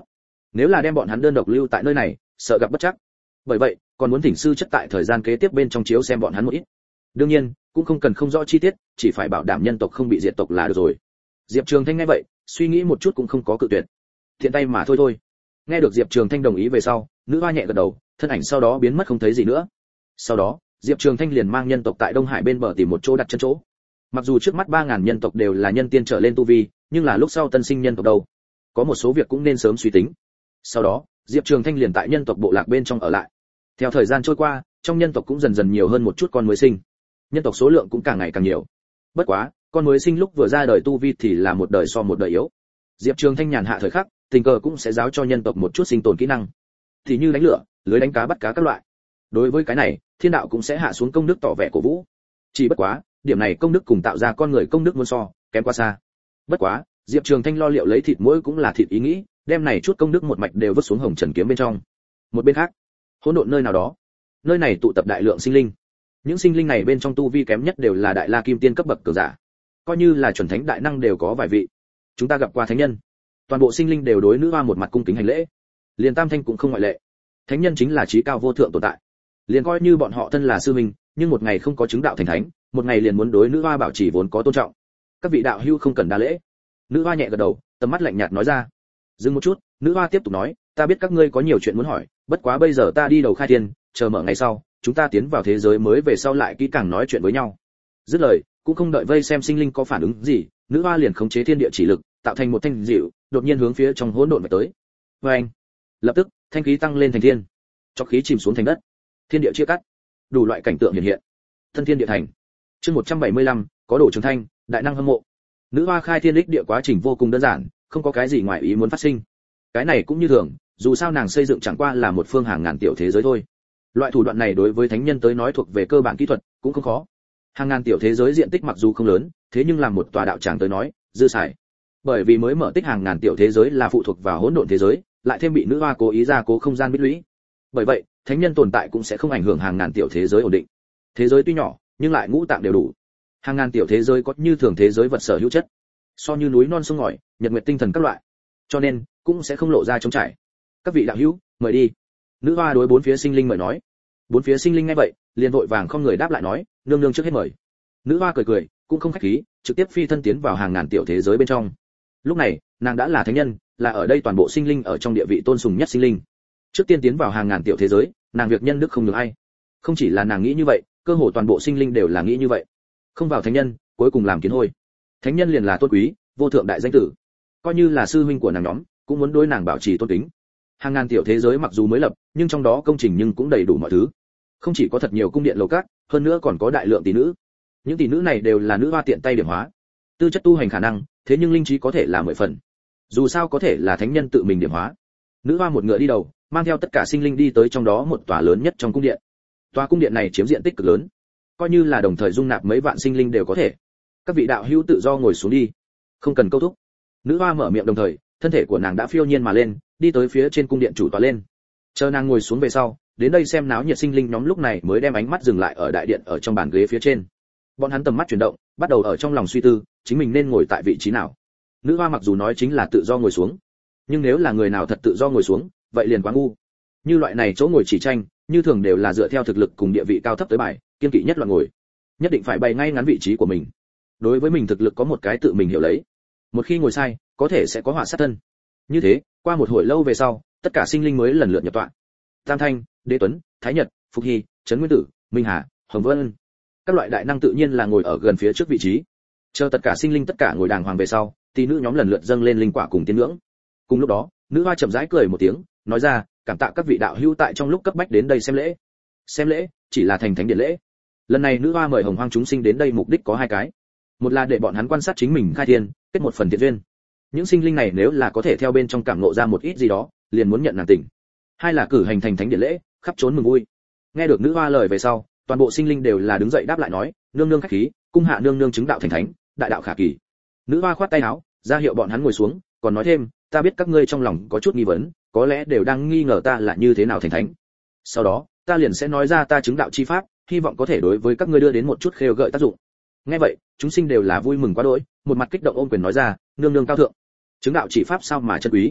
Nếu là đem bọn hắn đơn độc lưu tại nơi này, sợ gặp bất trắc. Bởi vậy, còn muốn thỉnh sư chất tại thời gian kế tiếp bên trong chiếu xem bọn hắn một ít. Đương nhiên, cũng không cần không rõ chi tiết, chỉ phải bảo đảm nhân tộc không bị diệt tộc là được rồi. Diệp Trường Thanh nghe vậy, suy nghĩ một chút cũng không có cự tuyệt. Thiện tay mà thôi thôi. Nghe được Diệp Trường Thanh đồng ý về sau, nữ hoa nhẹ gật đầu, thân ảnh sau đó biến mất không thấy gì nữa. Sau đó, Diệp Trường Thanh liền mang nhân tộc tại Đông Hải bên bờ tìm một chỗ đặt chân chỗ. Mặc dù trước mắt ba ngàn nhân tộc đều là nhân tiên trở lên tu vi, nhưng là lúc sau tân sinh nhân tộc đâu, có một số việc cũng nên sớm suy tính. Sau đó, Diệp Trường Thanh liền tại nhân tộc bộ lạc bên trong ở lại. Theo thời gian trôi qua, trong nhân tộc cũng dần dần nhiều hơn một chút con mới sinh. Nhân tộc số lượng cũng càng ngày càng nhiều. Bất quá, con mới sinh lúc vừa ra đời tu vi thì là một đời so một đời yếu. Diệp Trường Thanh nhàn hạ thời khắc, tình cờ cũng sẽ giáo cho nhân tộc một chút sinh tồn kỹ năng, thì như đánh lửa, lưới đánh cá bắt cá các loại. Đối với cái này, thiên đạo cũng sẽ hạ xuống công đức tỏ vẻ cổ vũ. Chỉ bất quá, điểm này công đức cùng tạo ra con người công đức muốn so, kém quá xa. Bất quá, Diệp Trường Thanh lo liệu lấy thịt mỗi cũng là thịt ý nghĩ, đem này chút công đức một mạch đều vứt xuống hồng trần kiếm bên trong. Một bên khác, hỗn độn nơi nào đó, nơi này tụ tập đại lượng sinh linh. Những sinh linh này bên trong tu vi kém nhất đều là đại la kim tiên cấp bậc cường giả, coi như là chuẩn thánh đại năng đều có vài vị. Chúng ta gặp qua thánh nhân, toàn bộ sinh linh đều đối nữ hoa một mặt cung kính hành lễ, liền Tam Thanh cũng không ngoại lệ. Thánh nhân chính là trí cao vô thượng tồn tại, liền coi như bọn họ thân là sư minh, nhưng một ngày không có chứng đạo thành thánh, một ngày liền muốn đối nữ hoa bảo trì vốn có tôn trọng. Các vị đạo hữu không cần đa lễ. Nữ hoa nhẹ gật đầu, tầm mắt lạnh nhạt nói ra. Dừng một chút, nữ hoa tiếp tục nói, ta biết các ngươi có nhiều chuyện muốn hỏi, bất quá bây giờ ta đi đầu khai thiên, chờ mở ngày sau, chúng ta tiến vào thế giới mới về sau lại kỹ càng nói chuyện với nhau. Dứt lời, cũng không đợi vây xem sinh linh có phản ứng gì, nữ hoa liền khống chế thiên địa chỉ lực, tạo thành một thanh dịu, đột nhiên hướng phía trong hỗn độn mà tới. Và anh, lập tức, thanh khí tăng lên thành thiên, cho khí chìm xuống thành đất, thiên địa chia cắt, đủ loại cảnh tượng hiện hiện. Thân thiên địa thành. Chương một trăm bảy mươi lăm, có đồ trường thanh, đại năng hâm mộ. Nữ hoa khai thiên đích địa quá trình vô cùng đơn giản, không có cái gì ngoài ý muốn phát sinh. Cái này cũng như thường, dù sao nàng xây dựng chẳng qua là một phương hàng ngàn tiểu thế giới thôi. Loại thủ đoạn này đối với thánh nhân tới nói thuộc về cơ bản kỹ thuật, cũng không khó. Hàng ngàn tiểu thế giới diện tích mặc dù không lớn, thế nhưng làm một tòa đạo tràng tới nói, dư xài. Bởi vì mới mở tích hàng ngàn tiểu thế giới là phụ thuộc vào hỗn độn thế giới, lại thêm bị nữ hoa cố ý ra cố không gian bích lũy. Bởi vậy, thánh nhân tồn tại cũng sẽ không ảnh hưởng hàng ngàn tiểu thế giới ổn định. Thế giới tuy nhỏ, nhưng lại ngũ tạng đều đủ. Hàng ngàn tiểu thế giới có như thường thế giới vật sở hữu chất, so như núi non sông ngòi, nhật nguyệt tinh thần các loại, cho nên cũng sẽ không lộ ra trống trải. Các vị đạo hữu, mời đi. Nữ hoa đối bốn phía sinh linh mời nói. Bốn phía sinh linh nghe vậy, liền vội vàng không người đáp lại nói, nương nương trước hết mời. Nữ hoa cười cười, cũng không khách khí, trực tiếp phi thân tiến vào hàng ngàn tiểu thế giới bên trong. Lúc này, nàng đã là thánh nhân, là ở đây toàn bộ sinh linh ở trong địa vị tôn sùng nhất sinh linh. Trước tiên tiến vào hàng ngàn tiểu thế giới, nàng việc nhân đức không được ai. Không chỉ là nàng nghĩ như vậy, cơ hồ toàn bộ sinh linh đều là nghĩ như vậy. Không vào thánh nhân, cuối cùng làm kiến hôi. Thánh nhân liền là tôn quý, vô thượng đại danh tử. Coi như là sư huynh của nàng nhóm, cũng muốn đối nàng bảo trì tôn kính. Hàng ngàn tiểu thế giới mặc dù mới lập, nhưng trong đó công trình nhưng cũng đầy đủ mọi thứ. Không chỉ có thật nhiều cung điện lầu các, hơn nữa còn có đại lượng tỷ nữ. Những tỷ nữ này đều là nữ hoa tiện tay điểm hóa. Tư chất tu hành khả năng, thế nhưng linh trí có thể là mười phần. Dù sao có thể là thánh nhân tự mình điểm hóa. Nữ hoa một ngựa đi đầu, mang theo tất cả sinh linh đi tới trong đó một tòa lớn nhất trong cung điện. Tòa cung điện này chiếm diện tích cực lớn, coi như là đồng thời dung nạp mấy vạn sinh linh đều có thể. Các vị đạo hữu tự do ngồi xuống đi, không cần câu thúc. Nữ hoa mở miệng đồng thời, thân thể của nàng đã phiêu nhiên mà lên, đi tới phía trên cung điện chủ tọa lên. Chờ nàng ngồi xuống về sau, đến đây xem náo nhiệt sinh linh nhóm lúc này mới đem ánh mắt dừng lại ở đại điện ở trong bàn ghế phía trên. Bọn hắn tầm mắt chuyển động, bắt đầu ở trong lòng suy tư, chính mình nên ngồi tại vị trí nào. Nữ hoa mặc dù nói chính là tự do ngồi xuống, nhưng nếu là người nào thật tự do ngồi xuống, vậy liền quá ngu. Như loại này chỗ ngồi chỉ tranh, như thường đều là dựa theo thực lực cùng địa vị cao thấp tới bài, kiên kỵ nhất là ngồi. Nhất định phải bày ngay ngắn vị trí của mình. Đối với mình thực lực có một cái tự mình hiểu lấy. Một khi ngồi sai, có thể sẽ có họa sát thân. Như thế, qua một hồi lâu về sau, tất cả sinh linh mới lần lượt nhập tọa. Tam Thanh, Đế Tuấn, Thái Nhật, Phục Hy, Trấn Nguyên Tử, Minh Hà, Hồng Vân, các loại đại năng tự nhiên là ngồi ở gần phía trước vị trí. Chờ tất cả sinh linh tất cả ngồi đàng hoàng về sau, tỷ nữ nhóm lần lượt dâng lên linh quả cùng tiên ngưỡng. Cùng lúc đó, nữ hoa chậm rãi cười một tiếng, nói ra, cảm tạ các vị đạo hữu tại trong lúc cấp bách đến đây xem lễ. Xem lễ, chỉ là thành thánh điện lễ. Lần này nữ hoa mời hồng hoang chúng sinh đến đây mục đích có hai cái. Một là để bọn hắn quan sát chính mình khai thiên, kết một phần thiện duyên. Những sinh linh này nếu là có thể theo bên trong cảm ngộ ra một ít gì đó, liền muốn nhận nàng tình. Hai là cử hành thành thánh điện lễ, khắp trốn mừng vui. Nghe được nữ hoa lời về sau, toàn bộ sinh linh đều là đứng dậy đáp lại nói, nương nương khách khí, cung hạ nương nương chứng đạo thành thánh, đại đạo khả kỳ. Nữ hoa khoát tay áo, ra hiệu bọn hắn ngồi xuống, còn nói thêm, ta biết các ngươi trong lòng có chút nghi vấn, có lẽ đều đang nghi ngờ ta là như thế nào thành thánh. Sau đó, ta liền sẽ nói ra ta chứng đạo chi pháp, hy vọng có thể đối với các ngươi đưa đến một chút khêu gợi tác dụng. Nghe vậy, chúng sinh đều là vui mừng quá đỗi, một mặt kích động ôm quyền nói ra, nương nương cao thượng, chứng đạo chỉ pháp sao mà chân quý.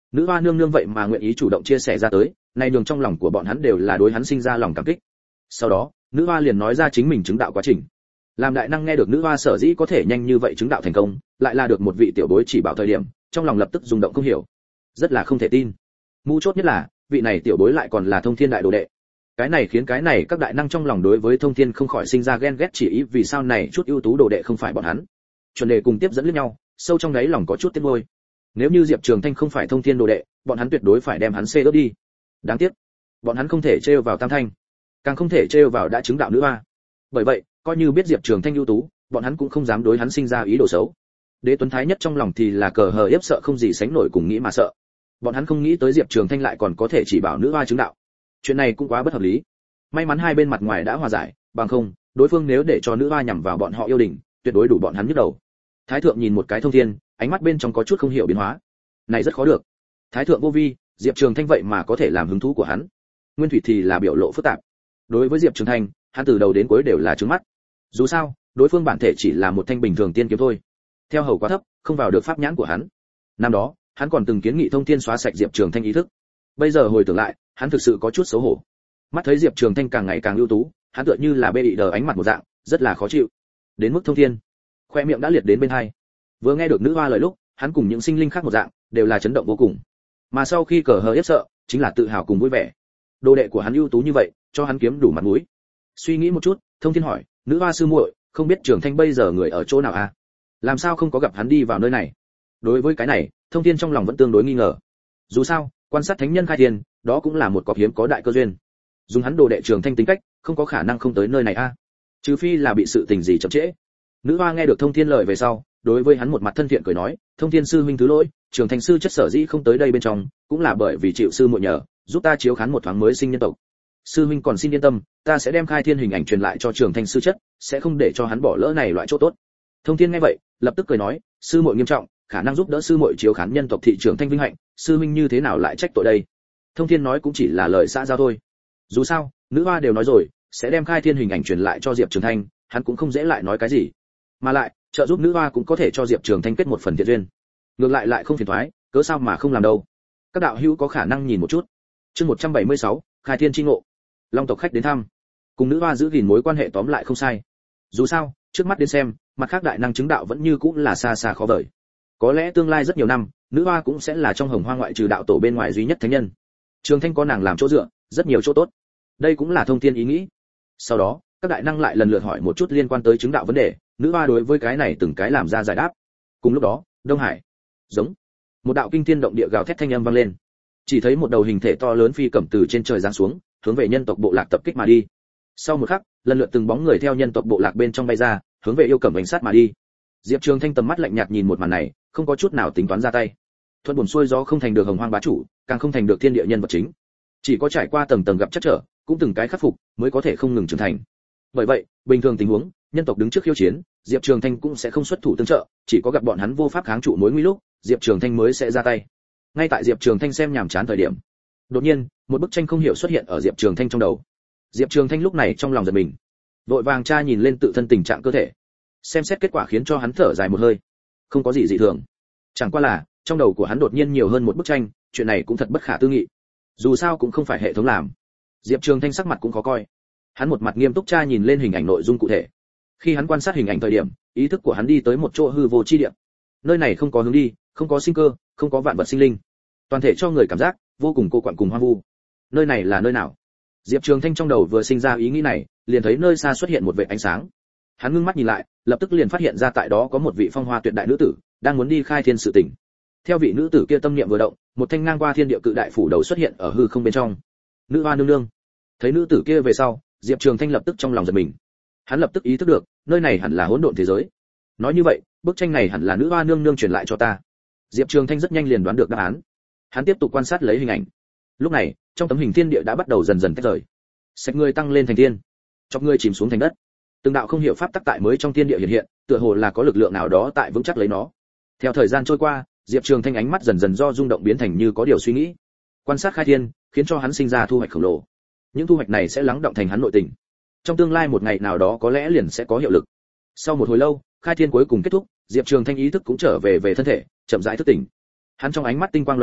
Nữ hoa nương nương vậy mà nguyện ý chủ động chia sẻ ra tới, này đường trong lòng của bọn hắn đều là đối hắn sinh ra lòng cảm kích. Sau đó, nữ hoa liền nói ra chính mình chứng đạo quá trình. Làm đại năng nghe được nữ hoa sở dĩ có thể nhanh như vậy chứng đạo thành công, lại là được một vị tiểu bối chỉ bảo thời điểm, trong lòng lập tức rung động không hiểu, rất là không thể tin. Mấu chốt nhất là, vị này tiểu bối lại còn là Thông Thiên đại đồ đệ. Cái này khiến cái này các đại năng trong lòng đối với Thông Thiên không khỏi sinh ra ghen ghét, chỉ ý vì sao này chút ưu tú đồ đệ không phải bọn hắn. Chuẩn đề cùng tiếp dẫn lẫn nhau, sâu trong đáy lòng có chút tiếc nuối. Nếu như Diệp Trường Thanh không phải Thông Thiên đồ đệ, bọn hắn tuyệt đối phải đem hắn xê đốt đi. Đáng tiếc, bọn hắn không thể trêu vào Tam Thanh, càng không thể trêu vào đã chứng đạo nữ hoa. Bởi vậy, coi như biết Diệp Trường Thanh ưu tú, bọn hắn cũng không dám đối hắn sinh ra ý đồ xấu. Đế Tuấn Thái nhất trong lòng thì là cờ hờ yếp sợ không gì sánh nổi cùng nghĩ mà sợ. Bọn hắn không nghĩ tới Diệp Trường Thanh lại còn có thể chỉ bảo nữ hoa chứng đạo. Chuyện này cũng quá bất hợp lý. May mắn hai bên mặt ngoài đã hòa giải, bằng không, đối phương nếu để cho nữ hoa nhằm vào bọn họ yêu đình, tuyệt đối đủ bọn hắn nhức đầu. Thái thượng nhìn một cái Thông Thiên, ánh mắt bên trong có chút không hiểu biến hóa. Này rất khó được. Thái thượng vô vi, Diệp Trường Thanh vậy mà có thể làm hứng thú của hắn. Nguyên Thủy thì là biểu lộ phức tạp. Đối với Diệp Trường Thanh, hắn từ đầu đến cuối đều là trướng mắt. Dù sao, đối phương bản thể chỉ là một thanh bình thường tiên kiếm thôi. Theo hầu quá thấp, không vào được pháp nhãn của hắn. Năm đó, hắn còn từng kiến nghị Thông Thiên xóa sạch Diệp Trường Thanh ý thức. Bây giờ hồi tưởng lại, hắn thực sự có chút xấu hổ. Mắt thấy Diệp Trường Thanh càng ngày càng ưu tú, hắn tựa như là bê bị đờ ánh mặt một dạng, rất là khó chịu. Đến mức Thông Thiên, khoe miệng đã liệt đến bên hai. Vừa nghe được nữ hoa lời lúc, hắn cùng những sinh linh khác một dạng, đều là chấn động vô cùng. Mà sau khi cờ hờ yếp sợ, chính là tự hào cùng vui vẻ. Đồ đệ của hắn ưu tú như vậy, cho hắn kiếm đủ mặt mũi. Suy nghĩ một chút, Thông Thiên hỏi, nữ hoa sư muội, không biết Trường Thanh bây giờ người ở chỗ nào à? Làm sao không có gặp hắn đi vào nơi này? Đối với cái này, Thông Thiên trong lòng vẫn tương đối nghi ngờ. Dù sao, quan sát thánh nhân khai thiên, đó cũng là một cọc hiếm có đại cơ duyên. Dùng hắn đồ đệ Trường Thanh tính cách, không có khả năng không tới nơi này a. À? Trừ phi là bị sự tình gì chậm trễ. Nữ hoa nghe được Thông Thiên lời về sau, đối với hắn một mặt thân thiện cười nói, Thông Thiên sư huynh thứ lỗi, Trường Thanh sư chất sở dĩ không tới đây bên trong, cũng là bởi vì chịu sư muội nhờ, giúp ta chiếu khán một thoáng mới sinh nhân tộc. Sư huynh còn xin yên tâm, ta sẽ đem khai thiên hình ảnh truyền lại cho Trường Thanh sư chất, sẽ không để cho hắn bỏ lỡ này loại chỗ tốt. Thông Thiên nghe vậy, lập tức cười nói, sư muội nghiêm trọng, khả năng giúp đỡ sư muội chiếu khán nhân tộc thị Trường Thanh vinh hạnh, sư huynh như thế nào lại trách tội đây? Thông Thiên nói cũng chỉ là lời xã giao thôi. Dù sao, nữ hoa đều nói rồi, sẽ đem khai thiên hình ảnh truyền lại cho Diệp Trường Thanh, hắn cũng không dễ lại nói cái gì. Mà lại, trợ giúp nữ hoa cũng có thể cho Diệp Trường Thanh kết một phần thiện duyên. Ngược lại lại không phiền toái, cớ sao mà không làm đâu. Các đạo hữu có khả năng nhìn một chút. Chương một trăm bảy mươi sáu, khai thiên chi ngộ. Long tộc khách đến thăm. Cùng nữ hoa giữ gìn mối quan hệ tóm lại không sai. Dù sao, trước mắt đến xem, mặt khác đại năng chứng đạo vẫn như cũng là xa xa khó vời. Có lẽ tương lai rất nhiều năm, nữ hoa cũng sẽ là trong hồng hoa ngoại trừ đạo tổ bên ngoài duy nhất thánh nhân. Trường Thanh có nàng làm chỗ dựa, rất nhiều chỗ tốt. Đây cũng là Thông Thiên ý nghĩ. Sau đó, các đại năng lại lần lượt hỏi một chút liên quan tới chứng đạo vấn đề, nữ hoa đối với cái này từng cái làm ra giải đáp. Cùng lúc đó, Đông Hải, giống một đạo kinh thiên động địa gào thét thanh âm vang lên. Chỉ thấy một đầu hình thể to lớn phi cẩm từ trên trời giáng xuống, hướng về nhân tộc bộ lạc tập kích mà đi. Sau một khắc, lần lượt từng bóng người theo nhân tộc bộ lạc bên trong bay ra, hướng về yêu cẩm đánh sát mà đi. Diệp Trường Thanh tầm mắt lạnh nhạt nhìn một màn này, không có chút nào tính toán ra tay. Thuận buồn xuôi gió không thành được hồng hoang bá chủ, càng không thành được thiên địa nhân vật chính. Chỉ có trải qua tầng tầng gặp chắc trở, cũng từng cái khắc phục, mới có thể không ngừng trưởng thành. Bởi vậy, bình thường tình huống, nhân tộc đứng trước khiêu chiến, Diệp Trường Thanh cũng sẽ không xuất thủ tương trợ, chỉ có gặp bọn hắn vô pháp kháng trụ mối nguy lúc, Diệp Trường Thanh mới sẽ ra tay. Ngay tại Diệp Trường Thanh xem nhàm chán thời điểm, đột nhiên, một bức tranh không hiểu xuất hiện ở Diệp Trường Thanh trong đầu. Diệp Trường Thanh lúc này trong lòng giật mình, vội vàng tra nhìn lên tự thân tình trạng cơ thể, xem xét kết quả khiến cho hắn thở dài một hơi. Không có gì dị thường, chẳng qua là trong đầu của hắn đột nhiên nhiều hơn một bức tranh, chuyện này cũng thật bất khả tư nghị. Dù sao cũng không phải hệ thống làm. Diệp Trường Thanh sắc mặt cũng khó coi. Hắn một mặt nghiêm túc tra nhìn lên hình ảnh nội dung cụ thể. Khi hắn quan sát hình ảnh thời điểm, ý thức của hắn đi tới một chỗ hư vô chi địa. Nơi này không có hướng đi, không có sinh cơ, không có vạn vật sinh linh, toàn thể cho người cảm giác vô cùng cô quạnh cùng hoang vu. Nơi này là nơi nào? Diệp Trường Thanh trong đầu vừa sinh ra ý nghĩ này, liền thấy nơi xa xuất hiện một vệt ánh sáng. Hắn ngưng mắt nhìn lại, lập tức liền phát hiện ra tại đó có một vị phong hoa tuyệt đại nữ tử, đang muốn đi khai thiên sự tình. Theo vị nữ tử kia tâm niệm vừa động, một thanh ngang qua thiên địa cự đại phủ đầu xuất hiện ở hư không bên trong. Nữ hoa nương nương. Thấy nữ tử kia về sau, Diệp Trường Thanh lập tức trong lòng giật mình. Hắn lập tức ý thức được, nơi này hẳn là hỗn độn thế giới. Nói như vậy, bức tranh này hẳn là nữ hoa nương nương truyền lại cho ta. Diệp Trường Thanh rất nhanh liền đoán được đáp án. Hắn tiếp tục quan sát lấy hình ảnh. Lúc này, trong tấm hình thiên địa đã bắt đầu dần dần tách rời. Sạch người tăng lên thành thiên, chọc người chìm xuống thành đất. Từng đạo không hiểu pháp tắc tại mới trong thiên địa hiện hiện, tựa hồ là có lực lượng nào đó tại vững chắc lấy nó. Theo thời gian trôi qua, Diệp Trường Thanh ánh mắt dần dần do rung động biến thành như có điều suy nghĩ. Quan sát khai thiên, khiến cho hắn sinh ra thu hoạch khổng lồ. Những thu hoạch này sẽ lắng động thành hắn nội tình. Trong tương lai một ngày nào đó có lẽ liền sẽ có hiệu lực. Sau một hồi lâu, khai thiên cuối cùng kết thúc, Diệp Trường Thanh ý thức cũng trở về về thân thể, chậm rãi thức tỉnh. Hắn trong ánh mắt tinh quang lóe lên,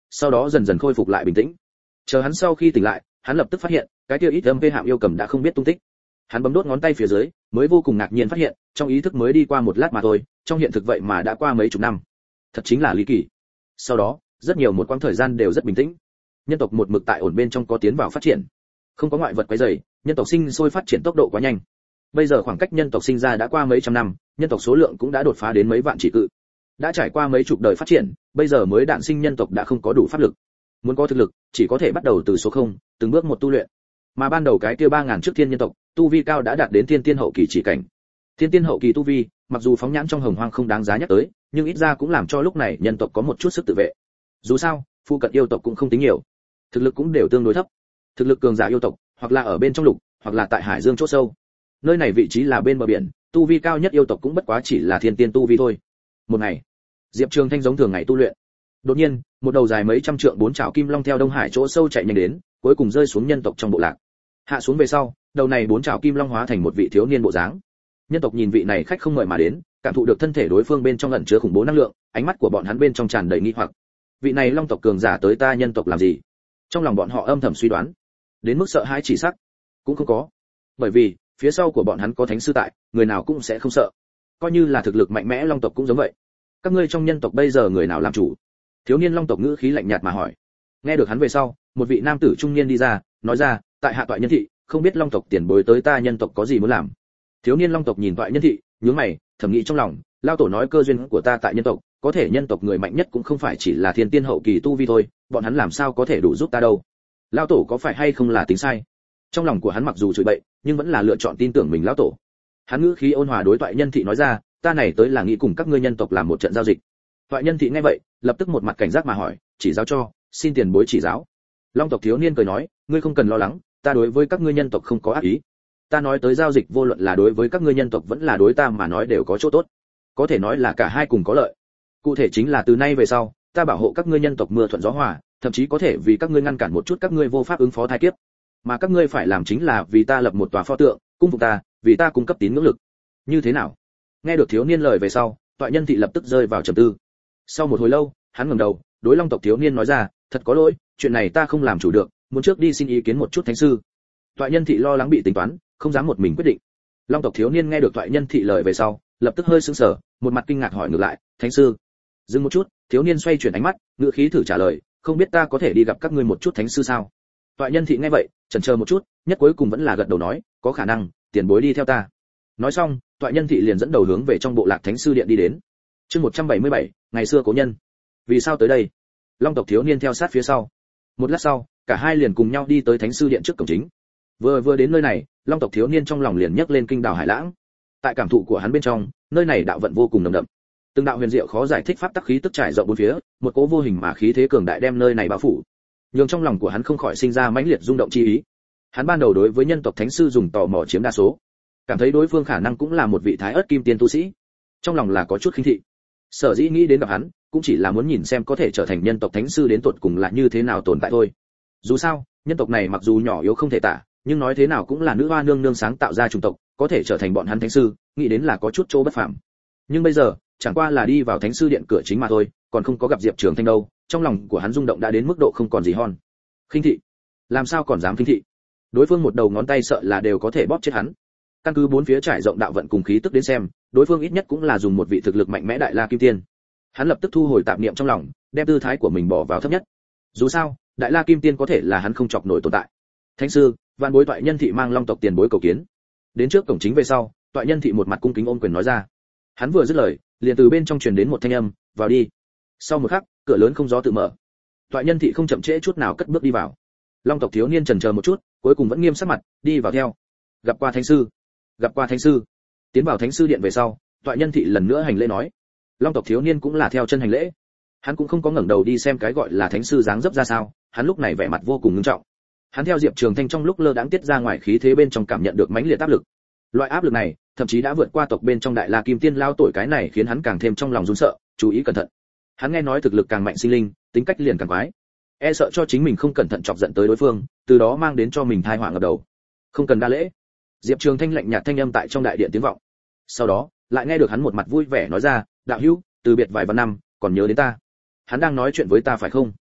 sau đó dần dần khôi phục lại bình tĩnh. Chờ hắn sau khi tỉnh lại, hắn lập tức phát hiện cái kia ít âm hạm yêu cầm đã không biết tung tích. Hắn bấm đốt ngón tay phía dưới, mới vô cùng ngạc nhiên phát hiện trong ý thức mới đi qua một lát mà thôi, trong hiện thực vậy mà đã qua mấy chục năm. Thật chính là ly kỳ. Sau đó rất nhiều một quãng thời gian đều rất bình tĩnh, nhân tộc một mực tại ổn bên trong có tiến vào phát triển, không có ngoại vật quấy rầy, nhân tộc sinh sôi phát triển tốc độ quá nhanh. Bây giờ khoảng cách nhân tộc sinh ra đã qua mấy trăm năm, nhân tộc số lượng cũng đã đột phá đến mấy vạn chỉ cự. Đã trải qua mấy chục đời phát triển, bây giờ mới đản sinh nhân tộc đã không có đủ pháp lực. Muốn có thực lực, chỉ có thể bắt đầu từ số không, từng bước một tu luyện. Mà ban đầu cái kia ba ngàn trước thiên nhân tộc, tu vi cao đã đạt đến thiên tiên hậu kỳ chỉ cảnh. Thiên tiên hậu kỳ tu vi, mặc dù phóng nhãn trong hồng hoang không đáng giá nhắc tới, nhưng ít ra cũng làm cho lúc này nhân tộc có một chút sức tự vệ. Dù sao, phụ cận yêu tộc cũng không tính nhiều, thực lực cũng đều tương đối thấp. Thực lực cường giả yêu tộc, hoặc là ở bên trong lục, hoặc là tại hải dương chỗ sâu. Nơi này vị trí là bên bờ biển, tu vi cao nhất yêu tộc cũng bất quá chỉ là thiên tiên tu vi thôi. Một ngày, Diệp Trường Thanh giống thường ngày tu luyện. Đột nhiên, một đầu dài mấy trăm trượng bốn trảo kim long theo Đông Hải chỗ sâu chạy nhanh đến, cuối cùng rơi xuống nhân tộc trong bộ lạc. Hạ xuống về sau, đầu này bốn trảo kim long hóa thành một vị thiếu niên bộ dáng. Nhân tộc nhìn vị này khách không mời mà đến, cảm thụ được thân thể đối phương bên trong ẩn chứa khủng bố năng lượng, ánh mắt của bọn hắn bên trong tràn đầy nghi hoặc. Vị này long tộc cường giả tới ta nhân tộc làm gì? Trong lòng bọn họ âm thầm suy đoán, đến mức sợ hãi chỉ sắc cũng không có, bởi vì phía sau của bọn hắn có thánh sư tại, người nào cũng sẽ không sợ. Coi như là thực lực mạnh mẽ long tộc cũng giống vậy. Các ngươi trong nhân tộc bây giờ người nào làm chủ? Thiếu niên long tộc ngữ khí lạnh nhạt mà hỏi. Nghe được hắn về sau, một vị nam tử trung niên đi ra, nói ra, tại hạ toại nhân thị, không biết long tộc tiền bối tới ta nhân tộc có gì muốn làm. Thiếu niên long tộc nhìn toại nhân thị, nhướng mày, thầm nghĩ trong lòng, lao tổ nói cơ duyên của ta tại nhân tộc, có thể nhân tộc người mạnh nhất cũng không phải chỉ là thiên tiên hậu kỳ tu vi thôi, bọn hắn làm sao có thể đủ giúp ta đâu? Lao tổ có phải hay không là tính sai? Trong lòng của hắn mặc dù chửi bậy, nhưng vẫn là lựa chọn tin tưởng mình lão tổ. Hắn ngữ khí ôn hòa đối toại nhân thị nói ra, ta này tới là nghĩ cùng các ngươi nhân tộc làm một trận giao dịch. Toại nhân thị nghe vậy, lập tức một mặt cảnh giác mà hỏi, chỉ giáo cho, xin tiền bối chỉ giáo. Long tộc thiếu niên cười nói, ngươi không cần lo lắng, ta đối với các ngươi nhân tộc không có ác ý. Ta nói tới giao dịch vô luận là đối với các ngươi nhân tộc vẫn là đối ta mà nói đều có chỗ tốt, có thể nói là cả hai cùng có lợi. Cụ thể chính là từ nay về sau, ta bảo hộ các ngươi nhân tộc mưa thuận gió hòa, thậm chí có thể vì các ngươi ngăn cản một chút các ngươi vô pháp ứng phó thai kiếp. Mà các ngươi phải làm chính là vì ta lập một tòa pho tượng, cung phục ta, vì ta cung cấp tín ngưỡng lực. Như thế nào? Nghe được thiếu niên lời về sau, toại nhân thị lập tức rơi vào trầm tư. Sau một hồi lâu, hắn ngẩng đầu, đối long tộc thiếu niên nói ra, thật có lỗi, chuyện này ta không làm chủ được, muốn trước đi xin ý kiến một chút thánh sư. Toại nhân thị lo lắng bị tính toán, không dám một mình quyết định. Long tộc thiếu niên nghe được toại nhân thị lời về sau, lập tức hơi sững sờ, một mặt kinh ngạc hỏi ngược lại, thánh sư. Dừng một chút, thiếu niên xoay chuyển ánh mắt, ngữ khí thử trả lời, không biết ta có thể đi gặp các ngươi một chút thánh sư sao? Toại nhân thị nghe vậy, chần chờ một chút, nhất cuối cùng vẫn là gật đầu nói, có khả năng, tiền bối đi theo ta. Nói xong, toại nhân thị liền dẫn đầu hướng về trong bộ lạc thánh sư điện đi đến. Chương một trăm bảy mươi bảy, ngày xưa cố nhân. Vì sao tới đây? Long tộc thiếu niên theo sát phía sau. Một lát sau, cả hai liền cùng nhau đi tới thánh sư điện trước cổng chính. Vừa vừa đến nơi này, long tộc thiếu niên trong lòng liền nhấc lên kinh đào hải lãng. Tại cảm thụ của hắn bên trong, nơi này đạo vận vô cùng nồng đậm. Từng đạo huyền diệu khó giải thích pháp tắc khí tức trải rộng bốn phía, một cỗ vô hình mà khí thế cường đại đem nơi này bao phủ. Nhưng trong lòng của hắn không khỏi sinh ra mãnh liệt rung động chi ý. Hắn ban đầu đối với nhân tộc thánh sư dùng tò mò chiếm đa số, cảm thấy đối phương khả năng cũng là một vị thái ớt kim tiên tu sĩ, trong lòng là có chút khinh thị. Sở dĩ nghĩ đến gặp hắn, cũng chỉ là muốn nhìn xem có thể trở thành nhân tộc thánh sư đến tột cùng là như thế nào tồn tại thôi. Dù sao, nhân tộc này mặc dù nhỏ yếu không thể tả, nhưng nói thế nào cũng là nữ hoa nương nương sáng tạo ra chủng tộc, có thể trở thành bọn hắn thánh sư, nghĩ đến là có chút chỗ bất phàm. Nhưng bây giờ, chẳng qua là đi vào thánh sư điện cửa chính mà thôi, còn không có gặp Diệp Trường Thanh đâu, trong lòng của hắn rung động đã đến mức độ không còn gì hon. Khinh thị? Làm sao còn dám khinh thị? Đối phương một đầu ngón tay sợ là đều có thể bóp chết hắn. Căn cứ bốn phía trải rộng đạo vận cùng khí tức đến xem, đối phương ít nhất cũng là dùng một vị thực lực mạnh mẽ đại la kim tiên. Hắn lập tức thu hồi tạp niệm trong lòng, đem tư thái của mình bỏ vào thấp nhất. Dù sao, đại la kim tiên có thể là hắn không chọc nổi tồn tại. Thánh sư, vạn bối toại nhân thị mang long tộc tiền bối cầu kiến. Đến trước cổng chính về sau, toại nhân thị một mặt cung kính ôm quyền nói ra. Hắn vừa dứt lời, liền từ bên trong truyền đến một thanh âm, vào đi. Sau một khắc, cửa lớn không gió tự mở. Toại nhân thị không chậm trễ chút nào cất bước đi vào. Long tộc thiếu niên chần chờ một chút, cuối cùng vẫn nghiêm sắc mặt, đi vào theo. Gặp qua thánh sư, gặp qua thánh sư. Tiến vào thánh sư điện về sau, toại nhân thị lần nữa hành lễ nói. Long tộc thiếu niên cũng là theo chân hành lễ. Hắn cũng không có ngẩng đầu đi xem cái gọi là thánh sư dáng dấp ra sao, hắn lúc này vẻ mặt vô cùng nghiêm trọng. Hắn theo Diệp Trường Thanh trong lúc lơ đãng tiết ra ngoài khí thế bên trong cảm nhận được mãnh liệt áp lực. Loại áp lực này, thậm chí đã vượt qua tộc bên trong đại la kim tiên lao tuổi, cái này khiến hắn càng thêm trong lòng run sợ, chú ý cẩn thận. Hắn nghe nói thực lực càng mạnh sinh linh, tính cách liền càng quái, e sợ cho chính mình không cẩn thận chọc giận tới đối phương, từ đó mang đến cho mình tai họa ngập đầu. Không cần đa lễ. Diệp Trường Thanh lạnh nhạt thanh âm tại trong đại điện tiếng vọng. Sau đó, lại nghe được hắn một mặt vui vẻ nói ra, đạo hữu, từ biệt vài vạn năm, còn nhớ đến ta. Hắn đang nói chuyện với ta phải không?